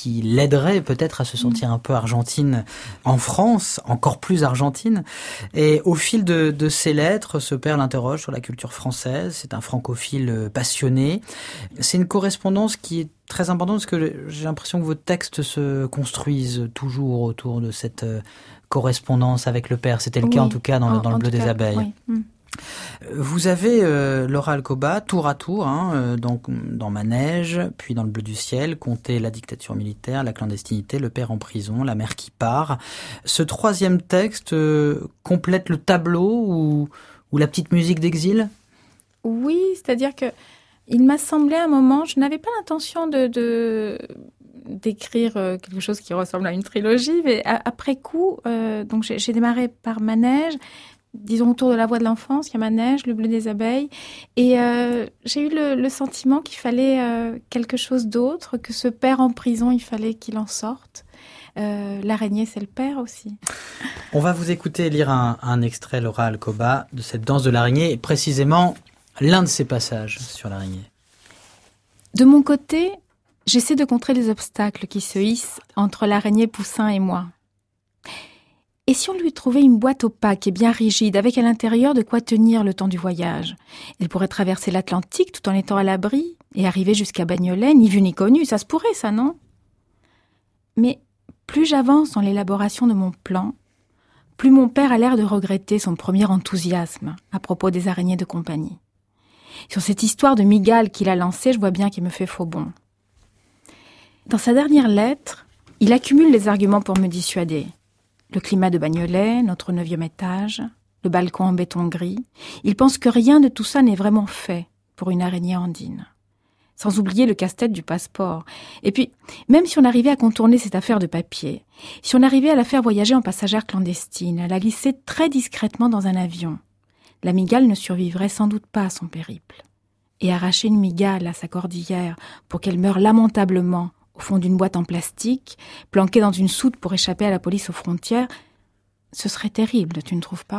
aiderait peut-être à se sentir un peu argentine en France, encore plus argentine. Et au fil de, de ses lettres, ce père l'interroge sur la culture française. C'est un francophile passionné. C'est une correspondance qui est très importante parce que j'ai l'impression que vos textes se construisent toujours autour de cette correspondance avec le père. C'était le oui, cas en tout cas dans, en, le, dans le Bleu des cas, Abeilles. Oui. Mm. Vous avez euh, Laura Alcoba tour à tour, hein, euh, donc, dans Manège, puis dans Le Bleu du ciel, comptez la dictature militaire, la clandestinité, le père en prison, la mère qui part. Ce troisième texte euh, complète le tableau ou, ou la petite musique d'exil ? Oui, c'est-à-dire que il m'a semblé à un moment, je n'avais pas l'intention de, de d'écrire quelque chose qui ressemble à une trilogie, mais après coup, euh, donc j'ai, j'ai démarré par Manège, disons autour de la voie de l'enfance, il y a Manège, Le Bleu des abeilles, et euh, j'ai eu le, le sentiment qu'il fallait euh, quelque chose d'autre, que ce père en prison, il fallait qu'il en sorte. Euh, l'araignée, c'est le père aussi. On va vous écouter lire un, un extrait, Laura Alcoba, de cette danse de l'araignée, et précisément l'un de ces passages sur l'araignée. De mon côté, j'essaie de contrer les obstacles qui se hissent entre l'araignée poussin et moi. Et si on lui trouvait une boîte opaque et bien rigide, avec à l'intérieur de quoi tenir le temps du voyage ? Elle pourrait traverser l'Atlantique tout en étant à l'abri et arriver jusqu'à Bagnolet, ni vu ni connu. Ça se pourrait, ça, non ? Mais plus j'avance dans l'élaboration de mon plan, plus mon père a l'air de regretter son premier enthousiasme à propos des araignées de compagnie. Sur cette histoire de migale qu'il a lancée, je vois bien qu'il me fait faux bond. Dans sa dernière lettre, il accumule les arguments pour me dissuader. Le climat de Bagnolet, notre neuvième étage, le balcon en béton gris. Il pense que rien de tout ça n'est vraiment fait pour une araignée andine. Sans oublier le casse-tête du passeport. Et puis, même si on arrivait à contourner cette affaire de papier, si on arrivait à la faire voyager en passagère clandestine, à la glisser très discrètement dans un avion, la migale ne survivrait sans doute pas à son périple. Et arracher une migale à sa cordillère pour qu'elle meure lamentablement au fond d'une boîte en plastique, planquée dans une soute pour échapper à la police aux frontières, ce serait terrible, tu ne trouves pas ?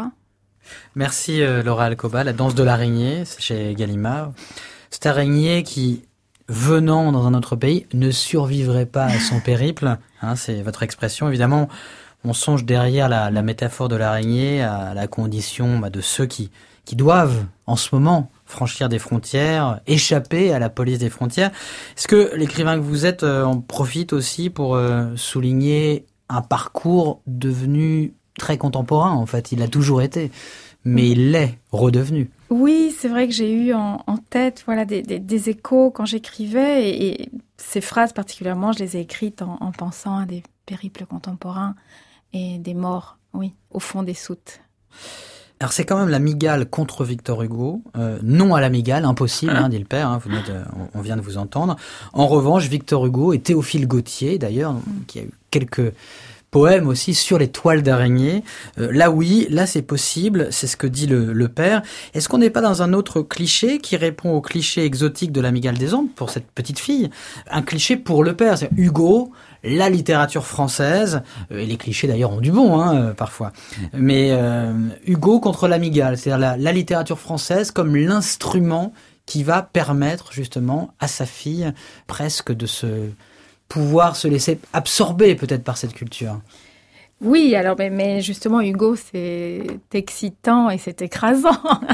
Merci euh, Laura Alcoba, La danse de l'araignée, c'est chez Gallimard. Cette araignée qui, venant dans un autre pays, ne survivrait pas à son périple, hein, c'est votre expression, évidemment. On songe derrière la, la métaphore de l'araignée à la condition bah, de ceux qui, qui doivent, en ce moment, franchir des frontières, échapper à la police des frontières. Est-ce que l'écrivain que vous êtes euh, en profite aussi pour euh, souligner un parcours devenu très contemporain, en fait ? Il a toujours été, mais il l'est redevenu. Oui, c'est vrai que j'ai eu en, en tête voilà, des, des, des échos quand j'écrivais, et, et ces phrases particulièrement, je les ai écrites en, en pensant à des périples contemporains et des morts, oui, au fond des soutes. Alors c'est quand même la migale contre Victor Hugo, euh, non à la migale, impossible, hein, dit le père, hein, vous venez de, on, on vient de vous entendre. En revanche, Victor Hugo et Théophile Gautier, d'ailleurs, mm. qui a eu quelques poèmes aussi sur les toiles d'araignée. Euh, là oui, là c'est possible, c'est ce que dit le, le père. Est-ce qu'on n'est pas dans un autre cliché qui répond au cliché exotique de la migale des Andes pour cette petite fille ? Un cliché pour le père, c'est Hugo, la littérature française, et les clichés d'ailleurs ont du bon, hein, parfois, mais euh, Hugo contre la migale, c'est-à-dire la, la littérature française comme l'instrument qui va permettre justement à sa fille presque de se pouvoir se laisser absorber peut-être par cette culture. Oui, alors mais, mais justement Hugo c'est excitant et c'est écrasant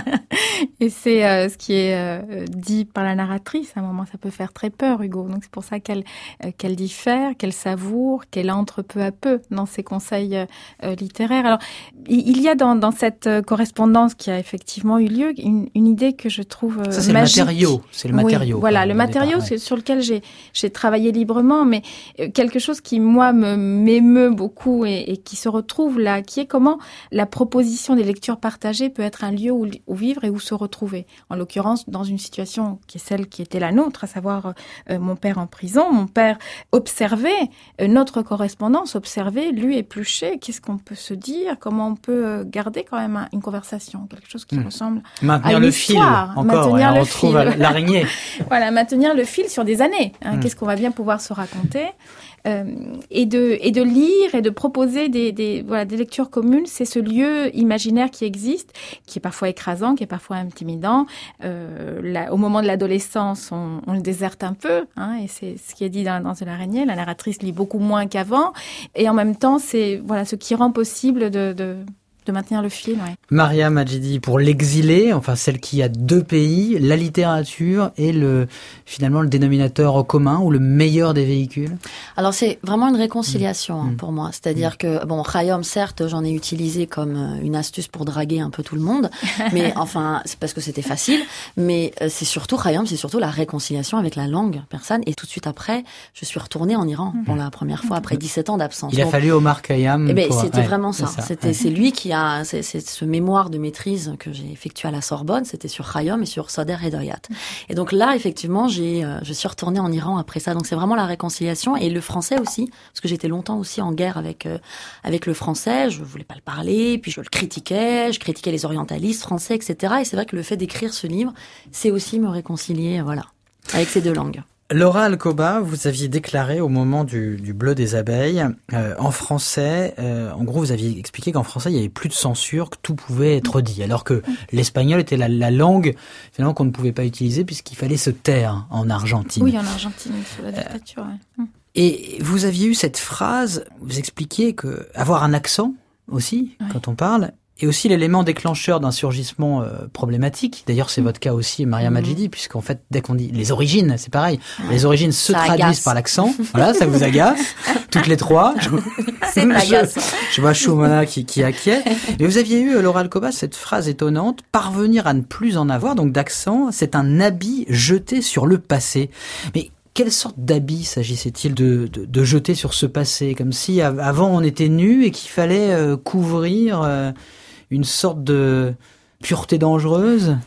et c'est euh, ce qui est euh, dit par la narratrice. À un moment ça peut faire très peur Hugo, donc c'est pour ça qu'elle euh, qu'elle diffère, qu'elle savoure, qu'elle entre peu à peu dans ses conseils euh, littéraires. Alors il y a dans, dans cette correspondance qui a effectivement eu lieu une, une idée que je trouve euh, ça c'est magique. Le matériau, c'est le matériau. Oui, voilà, le matériau départ, ouais. sur lequel j'ai j'ai travaillé librement, mais quelque chose qui moi me m'émeut beaucoup et, et qui se retrouve là, qui est comment la proposition des lectures partagées peut être un lieu où, où vivre et où se retrouver. En l'occurrence, dans une situation qui est celle qui était la nôtre, à savoir euh, mon père en prison, mon père observait euh, notre correspondance, observait, lu, épluché, qu'est-ce qu'on peut se dire, comment on peut euh, garder quand même un, une conversation, quelque chose qui mmh. ressemble maintenir à une le histoire. Fil, encore, maintenir on le retrouve fil. l'araignée. Voilà, maintenir le fil sur des années. Hein, mmh. Qu'est-ce qu'on va bien pouvoir se raconter euh, et de et de lire et de proposer crée des, des, voilà, des lectures communes. C'est ce lieu imaginaire qui existe, qui est parfois écrasant, qui est parfois intimidant. Euh, là, au moment de l'adolescence, on, on le déserte un peu, hein, et c'est ce qui est dit dans La danse de l'araignée. La narratrice lit beaucoup moins qu'avant, et en même temps, c'est voilà ce qui rend possible de, de de maintenir le fil. Ouais. Mariam Majidi, pour l'exilé, enfin celle qui a deux pays, la littérature est le finalement le dénominateur commun ou le meilleur des véhicules. Alors c'est vraiment une réconciliation mmh. hein, pour moi. C'est-à-dire mmh. que bon, Khayyam, certes, j'en ai utilisé comme une astuce pour draguer un peu tout le monde, mais enfin c'est parce que c'était facile. Mais c'est surtout Khayyam, c'est surtout la réconciliation avec la langue persane. Et tout de suite après, je suis retournée en Iran mmh. pour la première fois après dix-sept ans d'absence. Il a Donc, fallu Omar Khayyam. Eh ben, pour... c'était ouais, vraiment ça. C'est, ça. C'était Ouais. c'est lui qui a C'est, c'est ce mémoire de maîtrise que j'ai effectué à la Sorbonne, c'était sur Khayyam et sur Sader Hedayat. Et donc là, effectivement, j'ai, euh, je suis retournée en Iran après ça. Donc c'est vraiment la réconciliation et le français aussi, parce que j'étais longtemps aussi en guerre avec euh, avec le français. Je voulais pas le parler, puis je le critiquais, je critiquais les orientalistes français, et cetera. Et c'est vrai que le fait d'écrire ce livre, c'est aussi me réconcilier, voilà, avec ces deux langues. Laura Alcoba, vous aviez déclaré au moment du, du Bleu des abeilles, euh, en français, euh, en gros vous aviez expliqué qu'en français il y avait plus de censure, que tout pouvait être dit, alors que l'espagnol était la, la langue finalement qu'on ne pouvait pas utiliser puisqu'il fallait se taire en Argentine. Oui, en Argentine, sous la dictature. Euh, ouais. Et vous aviez eu cette phrase, vous expliquiez que avoir un accent aussi, ouais. quand on parle, et aussi l'élément déclencheur d'un surgissement euh, problématique. D'ailleurs, c'est mmh. votre cas aussi, Mariam mmh. Majidi, puisqu'en fait, dès qu'on dit les origines, c'est pareil. Ouais. Les origines se ça traduisent agace. Par l'accent. Voilà, ça vous agace. Toutes les trois. Je, c'est agaçant. Je, je vois Choumana qui, qui acquiert. Et vous aviez eu, Laura Alcoba, cette phrase étonnante. Parvenir à ne plus en avoir, donc d'accent, c'est un habit jeté sur le passé. Mais quelle sorte d'habit s'agissait-il de, de, de jeter sur ce passé? Comme si avant on était nus et qu'il fallait euh, couvrir euh, une sorte de pureté dangereuse?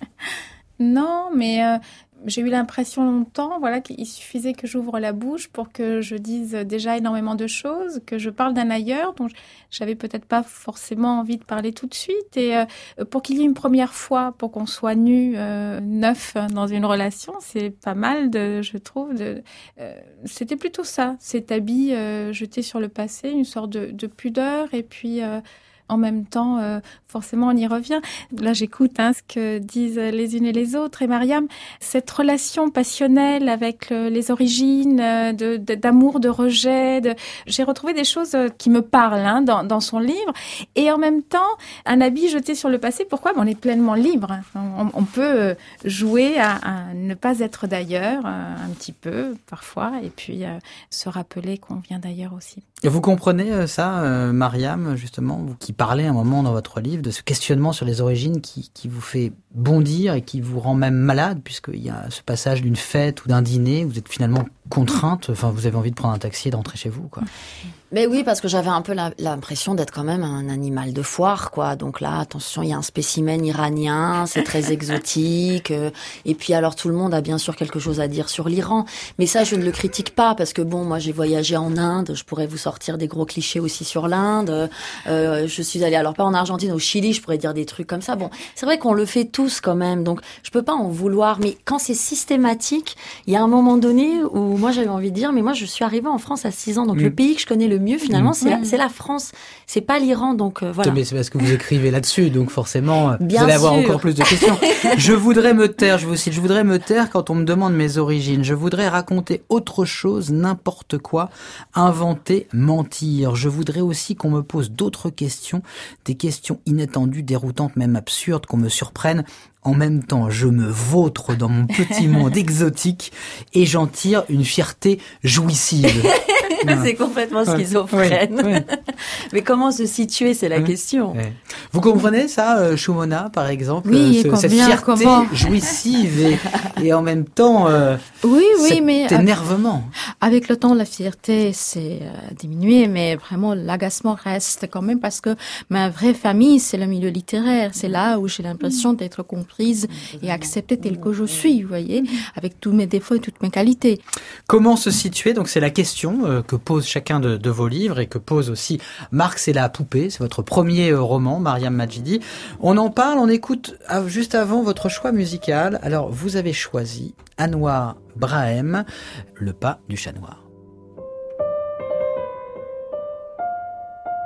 Non, mais euh, j'ai eu l'impression longtemps, voilà, qu'il suffisait que j'ouvre la bouche pour que je dise déjà énormément de choses, que je parle d'un ailleurs dont j'avais peut-être pas forcément envie de parler tout de suite, et euh, pour qu'il y ait une première fois, pour qu'on soit nu, euh, neuf dans une relation, c'est pas mal, de, je trouve. De, euh, c'était plutôt ça, cet habit euh, jeté sur le passé, une sorte de, de pudeur, et puis euh, en même temps, euh, forcément, on y revient. Là, j'écoute hein, ce que disent les unes et les autres. Et Mariam, cette relation passionnelle avec le, les origines, de, de, d'amour, de rejet, de... j'ai retrouvé des choses qui me parlent hein, dans, dans son livre. Et en même temps, un habit jeté sur le passé. Pourquoi ? Ben, on est pleinement libre. On, on peut jouer à, à ne pas être d'ailleurs, un petit peu, parfois, et puis euh, se rappeler qu'on vient d'ailleurs aussi. Et vous comprenez ça, euh, Mariam, justement, vous qui parlez un moment dans votre livre de ce questionnement sur les origines qui, qui vous fait bondir et qui vous rend même malade, puisqu'il y a ce passage d'une fête ou d'un dîner, vous êtes finalement contrainte, enfin vous avez envie de prendre un taxi et de rentrer chez vous, quoi. Mais oui, parce que j'avais un peu la, l'impression d'être quand même un animal de foire, quoi. Donc là, attention, il y a un spécimen iranien, c'est très exotique. Euh, et puis alors, tout le monde a bien sûr quelque chose à dire sur l'Iran. Mais ça, je ne le critique pas, parce que bon, moi, j'ai voyagé en Inde. Je pourrais vous sortir des gros clichés aussi sur l'Inde. Euh, je suis allée, alors pas en Argentine, au Chili, je pourrais dire des trucs comme ça. Bon, c'est vrai qu'on le fait tous quand même. Donc, je peux pas en vouloir. Mais quand c'est systématique, il y a un moment donné où moi, j'avais envie de dire, mais moi, je suis arrivée en France à six ans. Donc, mmh. le pays que je connais le mieux, finalement, mmh. c'est, la, c'est la France, c'est pas l'Iran, donc euh, voilà. Mais c'est parce que vous écrivez là-dessus, donc forcément, Bien vous allez avoir sûr. encore plus de questions. Je voudrais me taire, je vous cite, je voudrais me taire quand on me demande mes origines. Je voudrais raconter autre chose, n'importe quoi, inventer, mentir. Je voudrais aussi qu'on me pose d'autres questions, des questions inattendues, déroutantes, même absurdes, qu'on me surprenne. En même temps, je me vautre dans mon petit monde exotique et j'en tire une fierté jouissive. C'est complètement schizophrène. Oui, oui. Mais comment se situer, c'est la oui, question. Oui. Vous comprenez ça, euh, Choumana, par exemple, oui, ce, cette fierté comment... jouissive et, et en même temps euh, oui, oui, cet mais énervement. Avec le temps, la fierté s'est euh, diminuée, mais vraiment l'agacement reste quand même parce que ma vraie famille, c'est le milieu littéraire. C'est là où j'ai l'impression d'être comprise et acceptée telle que je suis, vous voyez, avec tous mes défauts et toutes mes qualités. Comment se situer ? Donc c'est la question euh, que pose chacun de, de vos livres et que pose aussi Marx et la poupée. C'est votre premier roman, Mariam Majidi. On en parle, on écoute juste avant votre choix musical. Alors, vous avez choisi Anouar Brahem, Le pas du chat noir.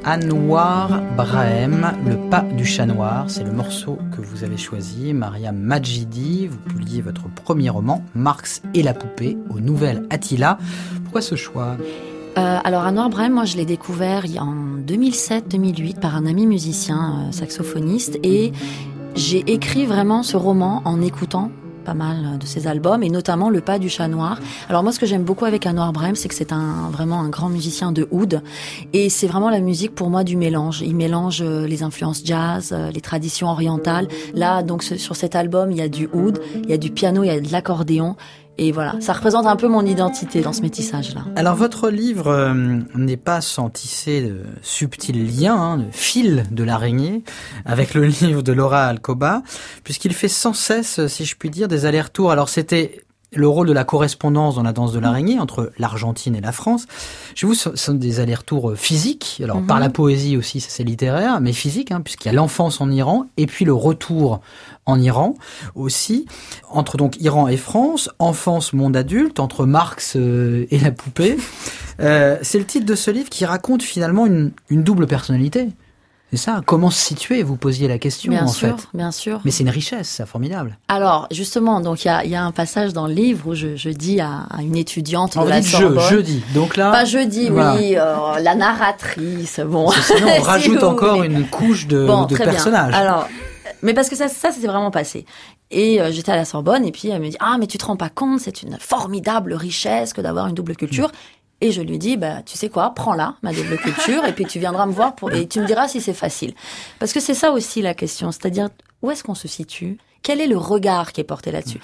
Anouar Brahim, Le pas du chat noir, c'est le morceau que vous avez choisi. Mariam Majidi, vous publiez votre premier roman, Marx et la poupée, aux Nouvelles Attila. Pourquoi ce choix ? Euh, alors Anouar Brahim, moi je l'ai découvert en deux mille sept deux mille huit par un ami musicien, euh, saxophoniste, et j'ai écrit vraiment ce roman en écoutant pas mal de ses albums, et notamment Le pas du chat noir. Alors moi, ce que j'aime beaucoup avec Anouar Brahim, c'est que c'est un vraiment un grand musicien de oud, et c'est vraiment la musique pour moi du mélange. Il mélange les influences jazz, les traditions orientales. Là, donc sur cet album, il y a du oud, il y a du piano, il y a de l'accordéon. Et voilà, ça représente un peu mon identité dans ce métissage-là. Alors votre livre euh, n'est pas sans tisser de subtils liens, hein, de fil de l'araignée, avec le livre de Laura Alcoba, puisqu'il fait sans cesse, si je puis dire, des allers-retours. Alors c'était le rôle de la correspondance dans la danse de l'araignée entre l'Argentine et la France. Chez vous, ce sont des allers-retours physiques, alors mm-hmm. par la poésie aussi, ça c'est littéraire, mais physique, hein, puisqu'il y a l'enfance en Iran, et puis le retour en Iran aussi, entre donc Iran et France, enfance, monde adulte, entre Marx euh, et la poupée. Euh, c'est le titre de ce livre qui raconte finalement une, une double personnalité. C'est ça, comment se situer, vous posiez la question bien en sûr, fait. Bien sûr, Mais c'est une richesse, c'est formidable. Alors justement, donc il y a, y a un passage dans le livre où je, je dis à, à une étudiante on de la Sorbonne. Je, jeudi, donc là. Pas jeudi, voilà. oui, euh, la narratrice, bon. Sinon on rajoute si encore voulez. une couche de, bon, de personnages. Alors, mais parce que ça, ça s'est vraiment passé. Et euh, j'étais à la Sorbonne et puis elle me dit ah mais tu te rends pas compte, c'est une formidable richesse que d'avoir une double culture. Mmh. Et je lui dis, bah, tu sais quoi, prends-la, ma double culture, et puis tu viendras me voir pour, et tu me diras si c'est facile. Parce que c'est ça aussi la question, c'est-à-dire, où est-ce qu'on se situe? Quel est le regard qui est porté là-dessus?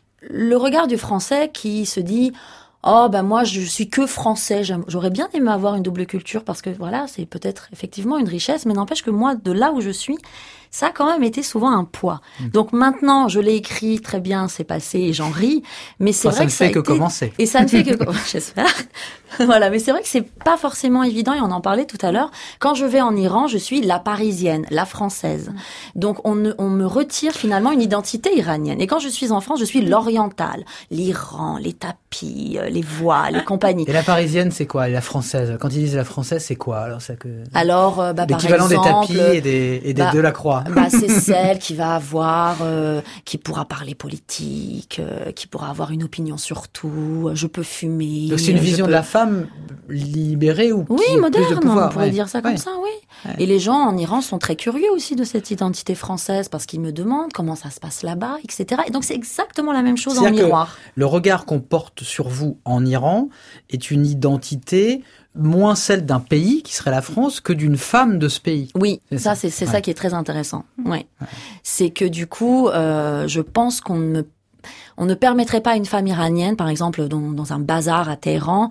Le regard du Français qui se dit, oh, ben, moi, je suis que français, j'aurais bien aimé avoir une double culture parce que voilà, c'est peut-être effectivement une richesse, mais n'empêche que moi, de là où je suis, ça a quand même été souvent un poids. Mmh. Donc maintenant, je l'ai écrit très bien, c'est passé et j'en ris, mais c'est enfin, vrai que ça ne fait que été... commencer. Et ça ne fait que j'espère. Voilà, mais c'est vrai que c'est pas forcément évident et on en parlait tout à l'heure. Quand je vais en Iran, je suis la parisienne, la française. Donc on, ne, on me retire finalement une identité iranienne. Et quand je suis en France, je suis l'orientale, l'Iran, les tapis, les voiles, les compagnies. Et la parisienne, c'est quoi? Et la française? Quand ils disent la française, c'est quoi? Alors, ça que... Alors euh, bah, l'équivalent par exemple, des tapis et des, et des bah, Delacroix. Bah, c'est celle qui va avoir, euh, qui pourra parler politique, euh, qui pourra avoir une opinion sur tout. Je peux fumer. Donc c'est une vision peux... de la femme libérée ou oui, qui moderne, plus de pouvoir. on pourrait ouais. dire ça ouais. comme ça, oui. Ouais. Et les gens en Iran sont très curieux aussi de cette identité française parce qu'ils me demandent comment ça se passe là-bas, et cetera. Et donc c'est exactement la même chose en miroir. Le regard qu'on porte sur vous en Iran est une identité moins celle d'un pays, qui serait la France, que d'une femme de ce pays. Oui, c'est ça, ça. c'est, c'est ouais. ça qui est très intéressant. Ouais. ouais. C'est que du coup, euh, je pense qu'on ne, on ne permettrait pas à une femme iranienne, par exemple, dans, dans un bazar à Téhéran,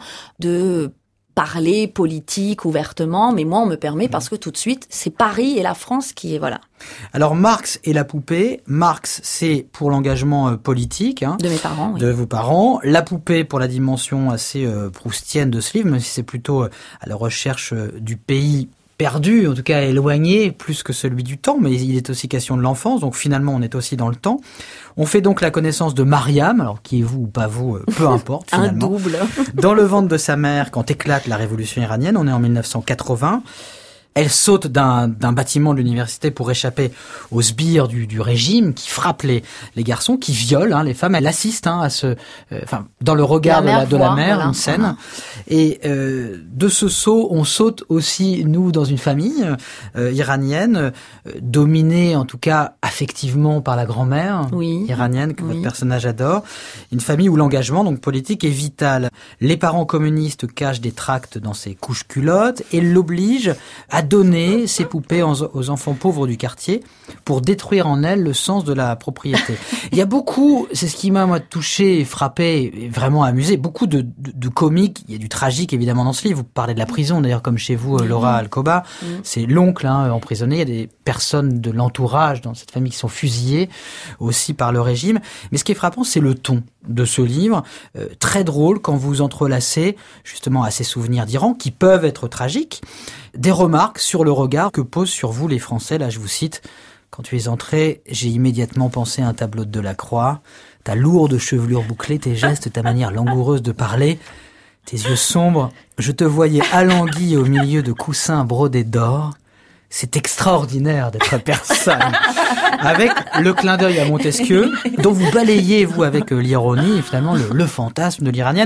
de parler politique ouvertement, mais moi on me permet parce que tout de suite c'est Paris et la France qui est voilà. Alors Marx et la poupée, Marx c'est pour l'engagement euh, politique hein, de mes parents, oui. de vos parents, la poupée pour la dimension assez euh, proustienne de ce livre, même si c'est plutôt euh, à la recherche euh, du pays perdu, en tout cas éloigné, plus que celui du temps, mais il est aussi question de l'enfance, donc finalement on est aussi dans le temps. On fait donc la connaissance de Mariam, alors qui est vous ou pas vous, peu importe finalement. Un double. Dans le ventre de sa mère, quand éclate la révolution iranienne, on est en mille neuf cent quatre-vingts. Elle saute d'un, d'un bâtiment de l'université pour échapper aux sbires du, du régime qui frappent les, les garçons, qui violent hein, les femmes. Elle assiste hein, à ce, euh, enfin, dans le regard la de la, de la mère, voilà, une scène. voilà. Et euh, de ce saut, on saute aussi nous dans une famille euh, iranienne, euh, dominée en tout cas affectivement par la grand-mère oui. iranienne que oui. votre personnage adore. Une famille où l'engagement donc politique est vital. Les parents communistes cachent des tracts dans ses couches culottes et l'obligent à donner ces poupées aux enfants pauvres du quartier pour détruire en elles le sens de la propriété. Il y a beaucoup, c'est ce qui m'a moi touché, frappé, et vraiment amusé, beaucoup de, de, de comiques, il y a du tragique évidemment dans ce livre, vous parlez de la prison d'ailleurs comme chez vous, mmh. Laura Alcoba, mmh. c'est l'oncle hein, emprisonné, il y a des personnes de l'entourage dans cette famille qui sont fusillées aussi par le régime, mais ce qui est frappant c'est le ton de ce livre, euh, très drôle quand vous entrelacez justement à ces souvenirs d'Iran qui peuvent être tragiques, des remarques sur le regard que posent sur vous les Français. Là, je vous cite, « Quand tu es entré, j'ai immédiatement pensé à un tableau de Delacroix. Ta lourde chevelure bouclée, tes gestes, ta manière langoureuse de parler. Tes yeux sombres, je te voyais alangui au milieu de coussins brodés d'or. C'est extraordinaire d'être personne. Avec le clin d'œil à Montesquieu, dont vous balayez, vous, avec l'ironie, et finalement le, le fantasme de l'iranienne.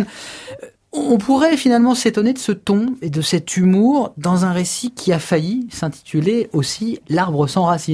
On pourrait finalement s'étonner de ce ton et de cet humour dans un récit qui a failli s'intituler aussi « L'arbre sans racines ».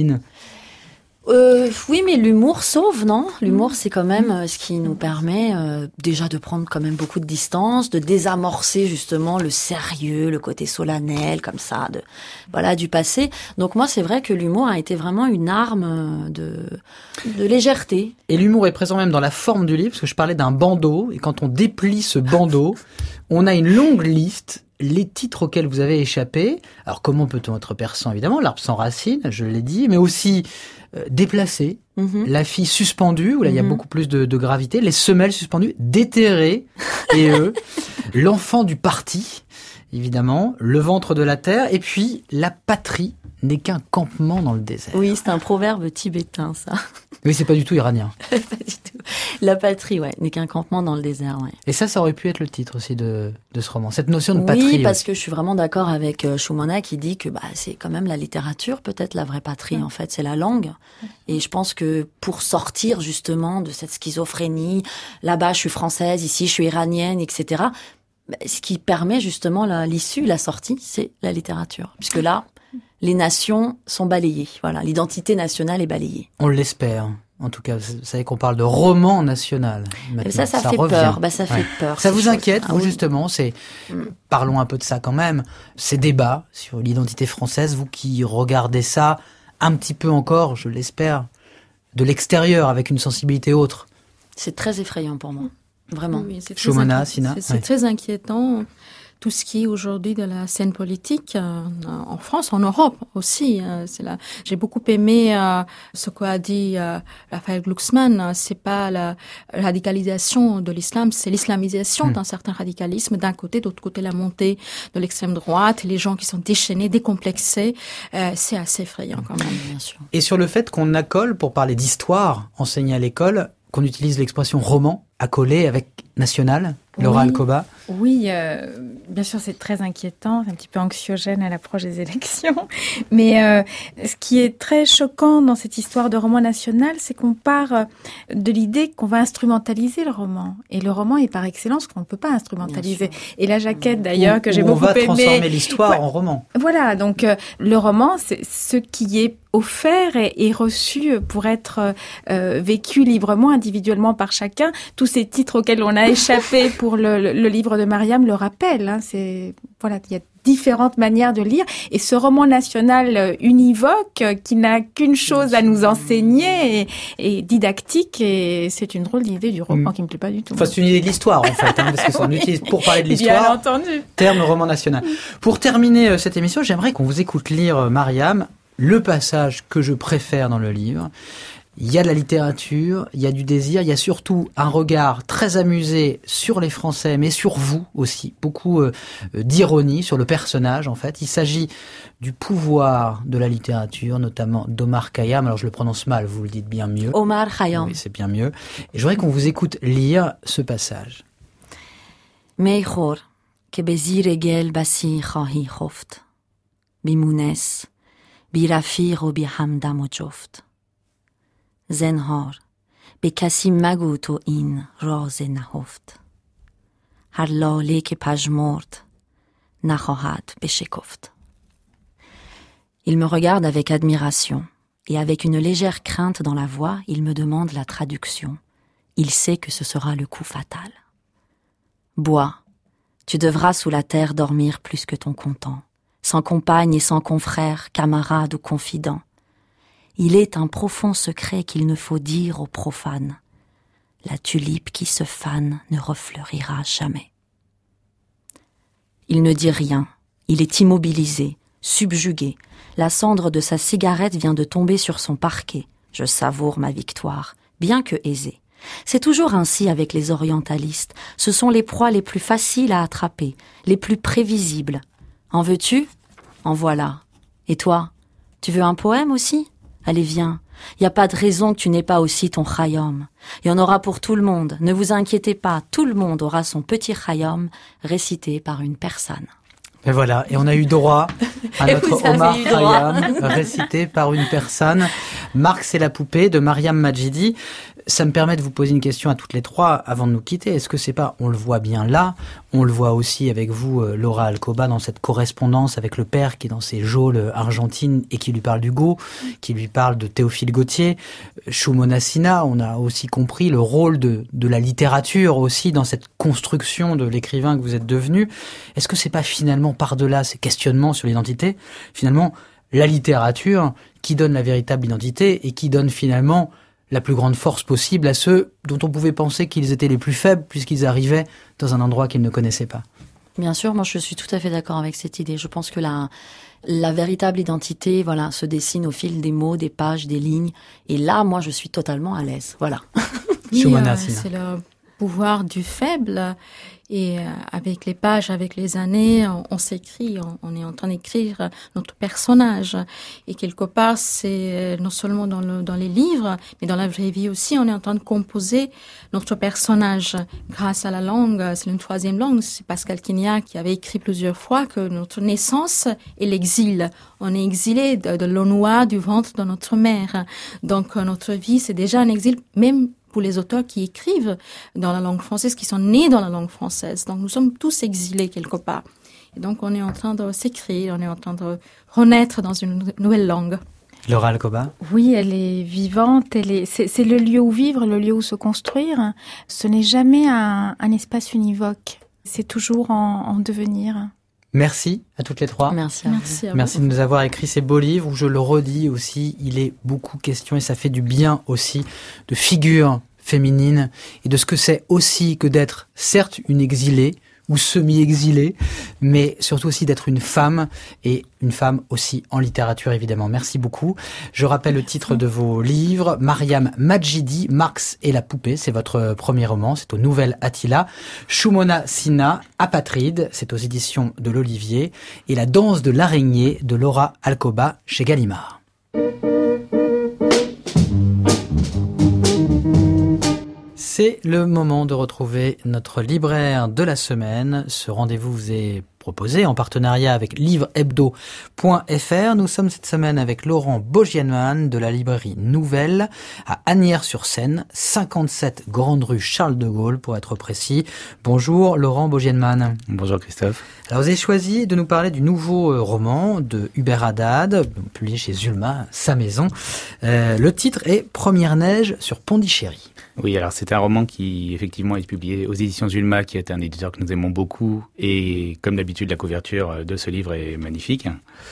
Euh, oui, mais l'humour sauve, non ? L'humour, c'est quand même euh, ce qui nous permet euh, déjà de prendre quand même beaucoup de distance, de désamorcer justement le sérieux, le côté solennel, comme ça, de voilà, du passé. Donc moi, c'est vrai que l'humour a été vraiment une arme de de légèreté. Et l'humour est présent même dans la forme du livre, parce que je parlais d'un bandeau, et quand on déplie ce bandeau, on a une longue liste. Les titres auxquels vous avez échappé, alors comment peut-on être persan, évidemment, L'arbre sans racines, je l'ai dit, mais aussi euh, Déplacé, mm-hmm. La fille suspendue, où là il mm-hmm. y a beaucoup plus de, de gravité, Les semelles suspendues, Déterré, et eux, L'enfant du parti, évidemment, Le ventre de la terre, et puis La patrie n'est qu'un campement dans le désert. Oui, c'est un proverbe tibétain, ça. Oui, c'est pas du tout iranien. Pas du tout. La patrie, ouais, n'est qu'un campement dans le désert, ouais. Et ça, ça aurait pu être le titre aussi de, de ce roman, cette notion de patrie. Oui, parce que je suis vraiment d'accord avec euh, Shumona qui dit que bah, c'est quand même la littérature, peut-être la vraie patrie, en fait, c'est la langue. Et je pense que pour sortir justement de cette schizophrénie, là-bas je suis française, ici je suis iranienne, et cetera, bah, ce qui permet justement la, l'issue, la sortie, c'est la littérature. Puisque là, les nations sont balayées. Voilà, l'identité nationale est balayée. On l'espère. En tout cas, vous savez qu'on parle de roman national. Et ça, ça, ça fait revient. peur. Bah, ça fait ouais. peur. Ça vous choses. inquiète, ah, vous, oui. justement, c'est, mm. parlons un peu de ça quand même, ces débats sur l'identité française, vous qui regardez ça un petit peu encore, je l'espère, de l'extérieur, avec une sensibilité autre. C'est très effrayant pour moi. Vraiment. Oui, c'est Shumona, inqui- Sina. C'est, c'est ouais. très inquiétant. Tout ce qui est aujourd'hui de la scène politique euh, en France, en Europe aussi. Euh, c'est là. J'ai beaucoup aimé euh, ce qu'a dit euh, Raphaël Glucksmann. C'est pas la radicalisation de l'islam, c'est l'islamisation mmh. d'un certain radicalisme. D'un côté, d'autre côté, la montée de l'extrême droite, les gens qui sont déchaînés, décomplexés. Euh, c'est assez effrayant quand même, bien sûr. Et sur le fait qu'on accole, pour parler d'histoire enseignée à l'école, qu'on utilise l'expression roman accolé avec national, Laura oui, Alcoba. Oui, euh, bien sûr, c'est très inquiétant, c'est un petit peu anxiogène à l'approche des élections. Mais euh, ce qui est très choquant dans cette histoire de roman national, c'est qu'on part de l'idée qu'on va instrumentaliser le roman. Et le roman est par excellence qu'on ne peut pas instrumentaliser. Et la jaquette, d'ailleurs, que j'ai on beaucoup aimé... On va transformer l'histoire ouais, en roman. Voilà, donc euh, le roman, c'est ce qui est offert et, et reçu pour être euh, vécu librement, individuellement par chacun. Tous ces titres auxquels on a échappé pour le, le, le livre de Mariam le rappellent. Hein, c'est voilà, il y a différentes manières de lire. Et ce roman national univoque, qui n'a qu'une chose à nous enseigner, et, et didactique, et c'est une drôle d'idée du roman mmh. qui me plaît pas du tout. Enfin, c'est une idée de l'histoire, en fait, hein, parce que ça, on utilise pour parler de l'histoire. Bien entendu. Terme roman national. Pour terminer euh, cette émission, j'aimerais qu'on vous écoute lire, euh, Mariam, le passage que je préfère dans le livre. Il y a de la littérature, il y a du désir, il y a surtout un regard très amusé sur les Français, mais sur vous aussi. Beaucoup euh, d'ironie sur le personnage, en fait. Il s'agit du pouvoir de la littérature, notamment d'Omar Khayyam. Alors, je le prononce mal, vous le dites bien mieux. Omar Khayyam. Oui, c'est bien mieux. Et je voudrais qu'on vous écoute lire ce passage. Meikhor, ke be zir gel basi khahi khoft. Bimounes, bi rafir و بی همدم و جفت. زنهار به کسی مگو تو این راز نهفت. هر لاله که پژمرد نخواهد بشکفت. Il me regarde avec admiration et avec une légère crainte dans la voix, il me demande la traduction. Il sait que ce sera le coup fatal. Bois, tu devras sous la terre dormir plus que ton content, sans compagne et sans confrère, camarade ou confident. Il est un profond secret qu'il ne faut dire aux profanes. La tulipe qui se fane ne refleurira jamais. Il ne dit rien. Il est immobilisé, subjugué. La cendre de sa cigarette vient de tomber sur son parquet. Je savoure ma victoire, bien que aisée. C'est toujours ainsi avec les orientalistes. Ce sont les proies les plus faciles à attraper, les plus prévisibles. En veux-tu ? En voilà. Et toi ? Tu veux un poème aussi ? Allez, viens, Il n'y a pas de raison que tu n'aies pas aussi ton chayom. Il y en aura pour tout le monde. Ne vous inquiétez pas, tout le monde aura son petit chayom récité par une personne. Et voilà, et on a eu droit à notre Omar Khayyam récité par une personne. Marx et la poupée de Mariam Majidi. Ça me permet de vous poser une question à toutes les trois avant de nous quitter. Est-ce que c'est pas, on le voit bien là, on le voit aussi avec vous, Laura Alcoba, dans cette correspondance avec le père qui est dans ses geôles argentines et qui lui parle d'Hugo, qui lui parle de Théophile Gautier, Shimona Sina. On a aussi compris le rôle de, de la littérature aussi dans cette construction de l'écrivain que vous êtes devenu. Est-ce que c'est pas finalement par-delà ces questionnements sur l'identité, finalement la littérature qui donne la véritable identité et qui donne finalement la plus grande force possible à ceux dont on pouvait penser qu'ils étaient les plus faibles puisqu'ils arrivaient dans un endroit qu'ils ne connaissaient pas. Bien sûr, moi je suis tout à fait d'accord avec cette idée. Je pense que la, la véritable identité, voilà, se dessine au fil des mots, des pages, des lignes. Et là, moi je suis totalement à l'aise. Voilà. Oui, euh, c'est le pouvoir du faible. Et avec les pages, avec les années, on, on s'écrit, on, on est en train d'écrire notre personnage. Et quelque part, c'est non seulement dans, le, dans les livres, mais dans la vraie vie aussi, on est en train de composer notre personnage grâce à la langue. C'est une troisième langue. C'est Pascal Quignard qui avait écrit plusieurs fois que notre naissance est l'exil. On est exilé de, de l'eau noire du ventre de notre mère. Donc notre vie, c'est déjà un exil, même pour les auteurs qui écrivent dans la langue française, qui sont nés dans la langue française. Donc nous sommes tous exilés quelque part. Et donc on est en train de s'écrire, on est en train de renaître dans une nouvelle langue. Laura Alcoba. Oui, elle est vivante, elle est, c'est, c'est le lieu où vivre, le lieu où se construire. Ce n'est jamais un, un espace univoque. C'est toujours en, en devenir. Merci à toutes les trois. Merci à Merci, vous. à Merci vous. de nous avoir écrit ces beaux livres où, je le redis aussi, il est beaucoup question, et ça fait du bien aussi, de figures féminines et de ce que c'est aussi que d'être certes une exilée ou semi-exilée, mais surtout aussi d'être une femme, et une femme aussi en littérature évidemment. Merci beaucoup. Je rappelle le titre de vos livres, Mariam Majidi, Marx et la poupée, c'est votre premier roman, c'est au Nouvel Attila. Shimona Sina, Apatride, c'est aux éditions de l'Olivier, et La danse de l'araignée de Laura Alcoba chez Gallimard. C'est le moment de retrouver notre libraire de la semaine. Ce rendez-vous vous est proposé en partenariat avec livre hebdo point f r. Nous sommes cette semaine avec Laurent Bogienman de la librairie Nouvelle à Asnières-sur-Seine, cinquante-sept Grande Rue Charles de Gaulle pour être précis. Bonjour Laurent Bogienman. Bonjour Christophe. Alors vous avez choisi de nous parler du nouveau roman de Hubert Haddad, publié chez Zulma, Sa maison. Euh, le titre est Première neige sur Pondichéry. Oui, alors c'est un roman qui effectivement est publié aux éditions Zulma, qui est un éditeur que nous aimons beaucoup, et comme d'habitude la couverture de ce livre est magnifique.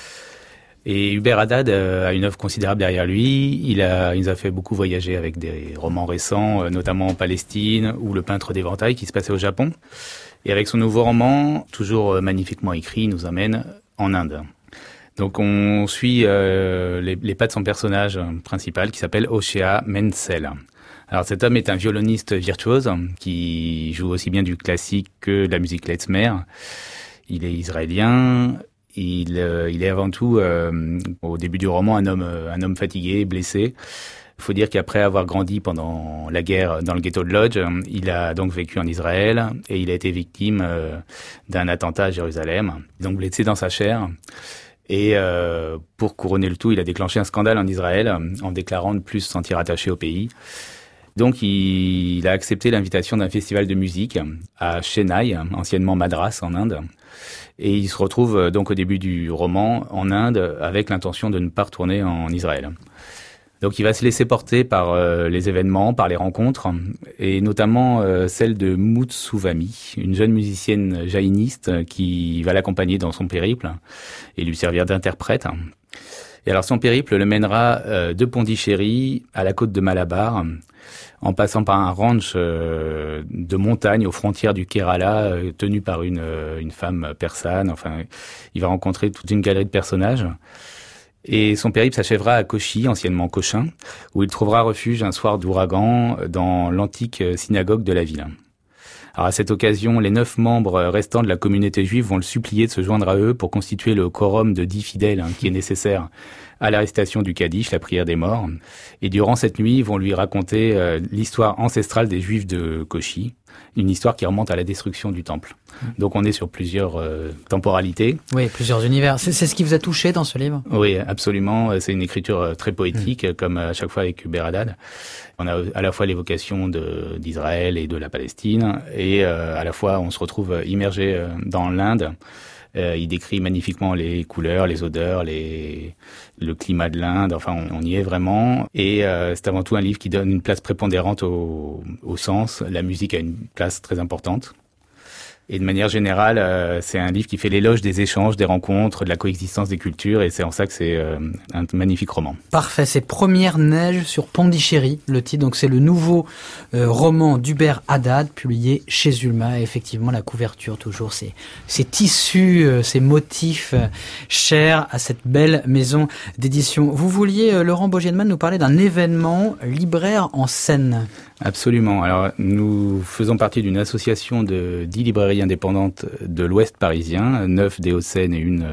Et Hubert Haddad a une œuvre considérable derrière lui. Il, a, il nous a fait beaucoup voyager avec des romans récents, notamment en Palestine ou Le peintre d'éventail qui se passait au Japon. Et avec son nouveau roman, toujours magnifiquement écrit, il nous amène en Inde. Donc on suit euh, les, les pas de son personnage principal qui s'appelle Oshea Mensel. Alors cet homme est un violoniste virtuose qui joue aussi bien du classique que de la musique klezmer. Il est israélien. Il, euh, il est avant tout, euh, au début du roman, un homme, un homme fatigué, blessé. Il faut dire qu'après avoir grandi pendant la guerre dans le ghetto de Lodz, il a donc vécu en Israël et il a été victime euh, d'un attentat à Jérusalem, donc blessé dans sa chair. Et euh, pour couronner le tout, il a déclenché un scandale en Israël en déclarant ne plus se sentir attaché au pays. Donc il, il a accepté l'invitation d'un festival de musique à Chennai, anciennement Madras en Inde. Et il se retrouve donc au début du roman en Inde avec l'intention de ne pas retourner en Israël. Donc il va se laisser porter par euh, les événements, par les rencontres, et notamment euh, celle de Mutsouvami, une jeune musicienne jaïniste qui va l'accompagner dans son périple et lui servir d'interprète. Et alors son périple le mènera euh, de Pondichéry à la côte de Malabar, en passant par un ranch euh, de montagne aux frontières du Kerala, euh, tenu par une, euh, une femme persane. Enfin, il va rencontrer toute une galerie de personnages. Et son périple s'achèvera à Kochi, anciennement Cochin, où il trouvera refuge un soir d'ouragan dans l'antique synagogue de la ville. Alors à cette occasion, les neuf membres restants de la communauté juive vont le supplier de se joindre à eux pour constituer le quorum de dix fidèles hein, qui est nécessaire à la récitation du Kaddish, la prière des morts. Et durant cette nuit, ils vont lui raconter euh, l'histoire ancestrale des Juifs de Kochi, une histoire qui remonte à la destruction du temple. Donc on est sur plusieurs euh, temporalités. Oui, plusieurs univers. C'est, c'est ce qui vous a touché dans ce livre ? Oui, absolument. C'est une écriture très poétique, mmh. comme à chaque fois avec Hubert Haddad. On a à la fois l'évocation de, d'Israël et de la Palestine, et euh, à la fois on se retrouve immergé euh, dans l'Inde. Euh, il décrit magnifiquement les couleurs, les odeurs, les, le climat de l'Inde. Enfin, on, on y est vraiment. Et euh, c'est avant tout un livre qui donne une place prépondérante au, au sens. La musique a une place très importante. Et de manière générale, euh, c'est un livre qui fait l'éloge des échanges, des rencontres, de la coexistence des cultures, et c'est en ça que c'est euh, un magnifique roman. Parfait, c'est Première neige sur Pondichéry, le titre. Donc c'est le nouveau euh, roman d'Hubert Haddad, publié chez Ulma. Et effectivement, la couverture, toujours ces, ces tissus, euh, ces motifs euh, chers à cette belle maison d'édition. Vous vouliez, euh, Laurent Bogienman, nous parler d'un événement libraire en scène. Absolument. Alors, nous faisons partie d'une association de dix librairies indépendantes de l'Ouest parisien, neuf des Hauts-de-Seine et une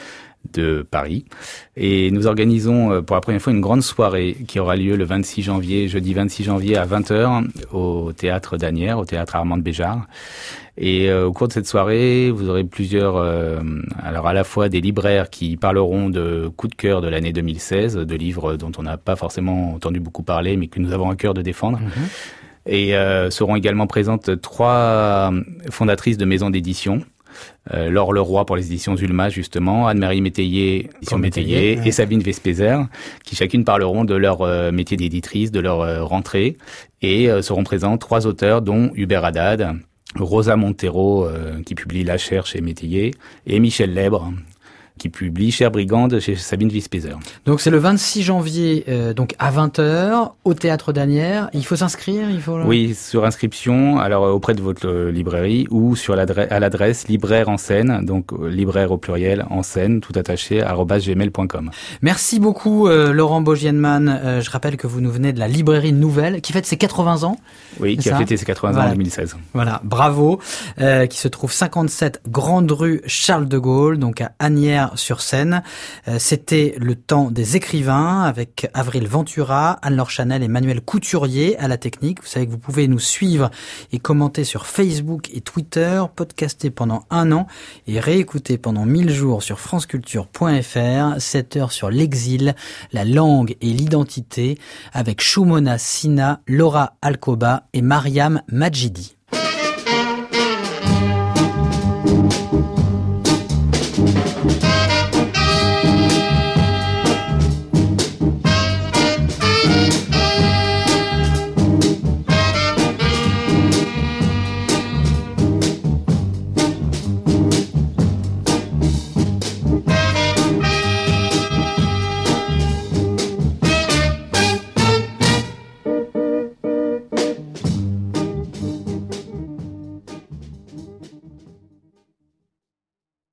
de Paris. Et nous organisons pour la première fois une grande soirée qui aura lieu le vingt-six janvier, jeudi vingt-six janvier à vingt heures au Théâtre d'Asnières, au Théâtre Armand de Béjart. Et euh, au cours de cette soirée, vous aurez plusieurs, euh, alors à la fois des libraires qui parleront de coups de cœur de l'année deux mille seize, de livres dont on n'a pas forcément entendu beaucoup parler, mais que nous avons à cœur de défendre. Mmh. Et euh, seront également présentes trois fondatrices de maisons d'édition. Euh, Laure Leroy pour les éditions Zulma, justement, Anne-Marie Métayer, édition Métayer, ouais. Et Sabine Vespézer, qui chacune parleront de leur euh, métier d'éditrice, de leur euh, rentrée, et euh, seront présents trois auteurs, dont Hubert Haddad, Rosa Montero, euh, qui publie La Chair chez Métayer, et Michel Lèbre, qui publie Chère Brigande chez Sabine Vespézer. Donc c'est le vingt-six janvier, euh, donc à vingt heures, au Théâtre d'Asnières. Il faut s'inscrire, il faut. Oui, sur inscription, alors auprès de votre euh, librairie ou sur l'adresse, à l'adresse libraire en scène, donc euh, libraire au pluriel en scène, tout attaché arobase gmail point com. Merci beaucoup euh, Laurent Bogienman. Euh, je rappelle que vous nous venez de la librairie Nouvelle, qui fête ses quatre-vingts ans. Oui, qui ça a fêté ses quatre-vingts voilà. ans en deux mille seize. Voilà, bravo. Euh, qui se trouve cinquante-sept Grande Rue Charles de Gaulle, donc à Asnières sur Seine. Euh, c'était le temps des écrivains avec Avril Ventura, Anne-Laure Chanel et Manuel Couturier à la technique. Vous savez que vous pouvez nous suivre et commenter sur Facebook et Twitter, podcaster pendant un an et réécouter pendant mille jours sur franceculture point f r, sept heures sur l'exil, la langue et l'identité avec Shumona Sina, Laura Alcoba et Mariam Majidi.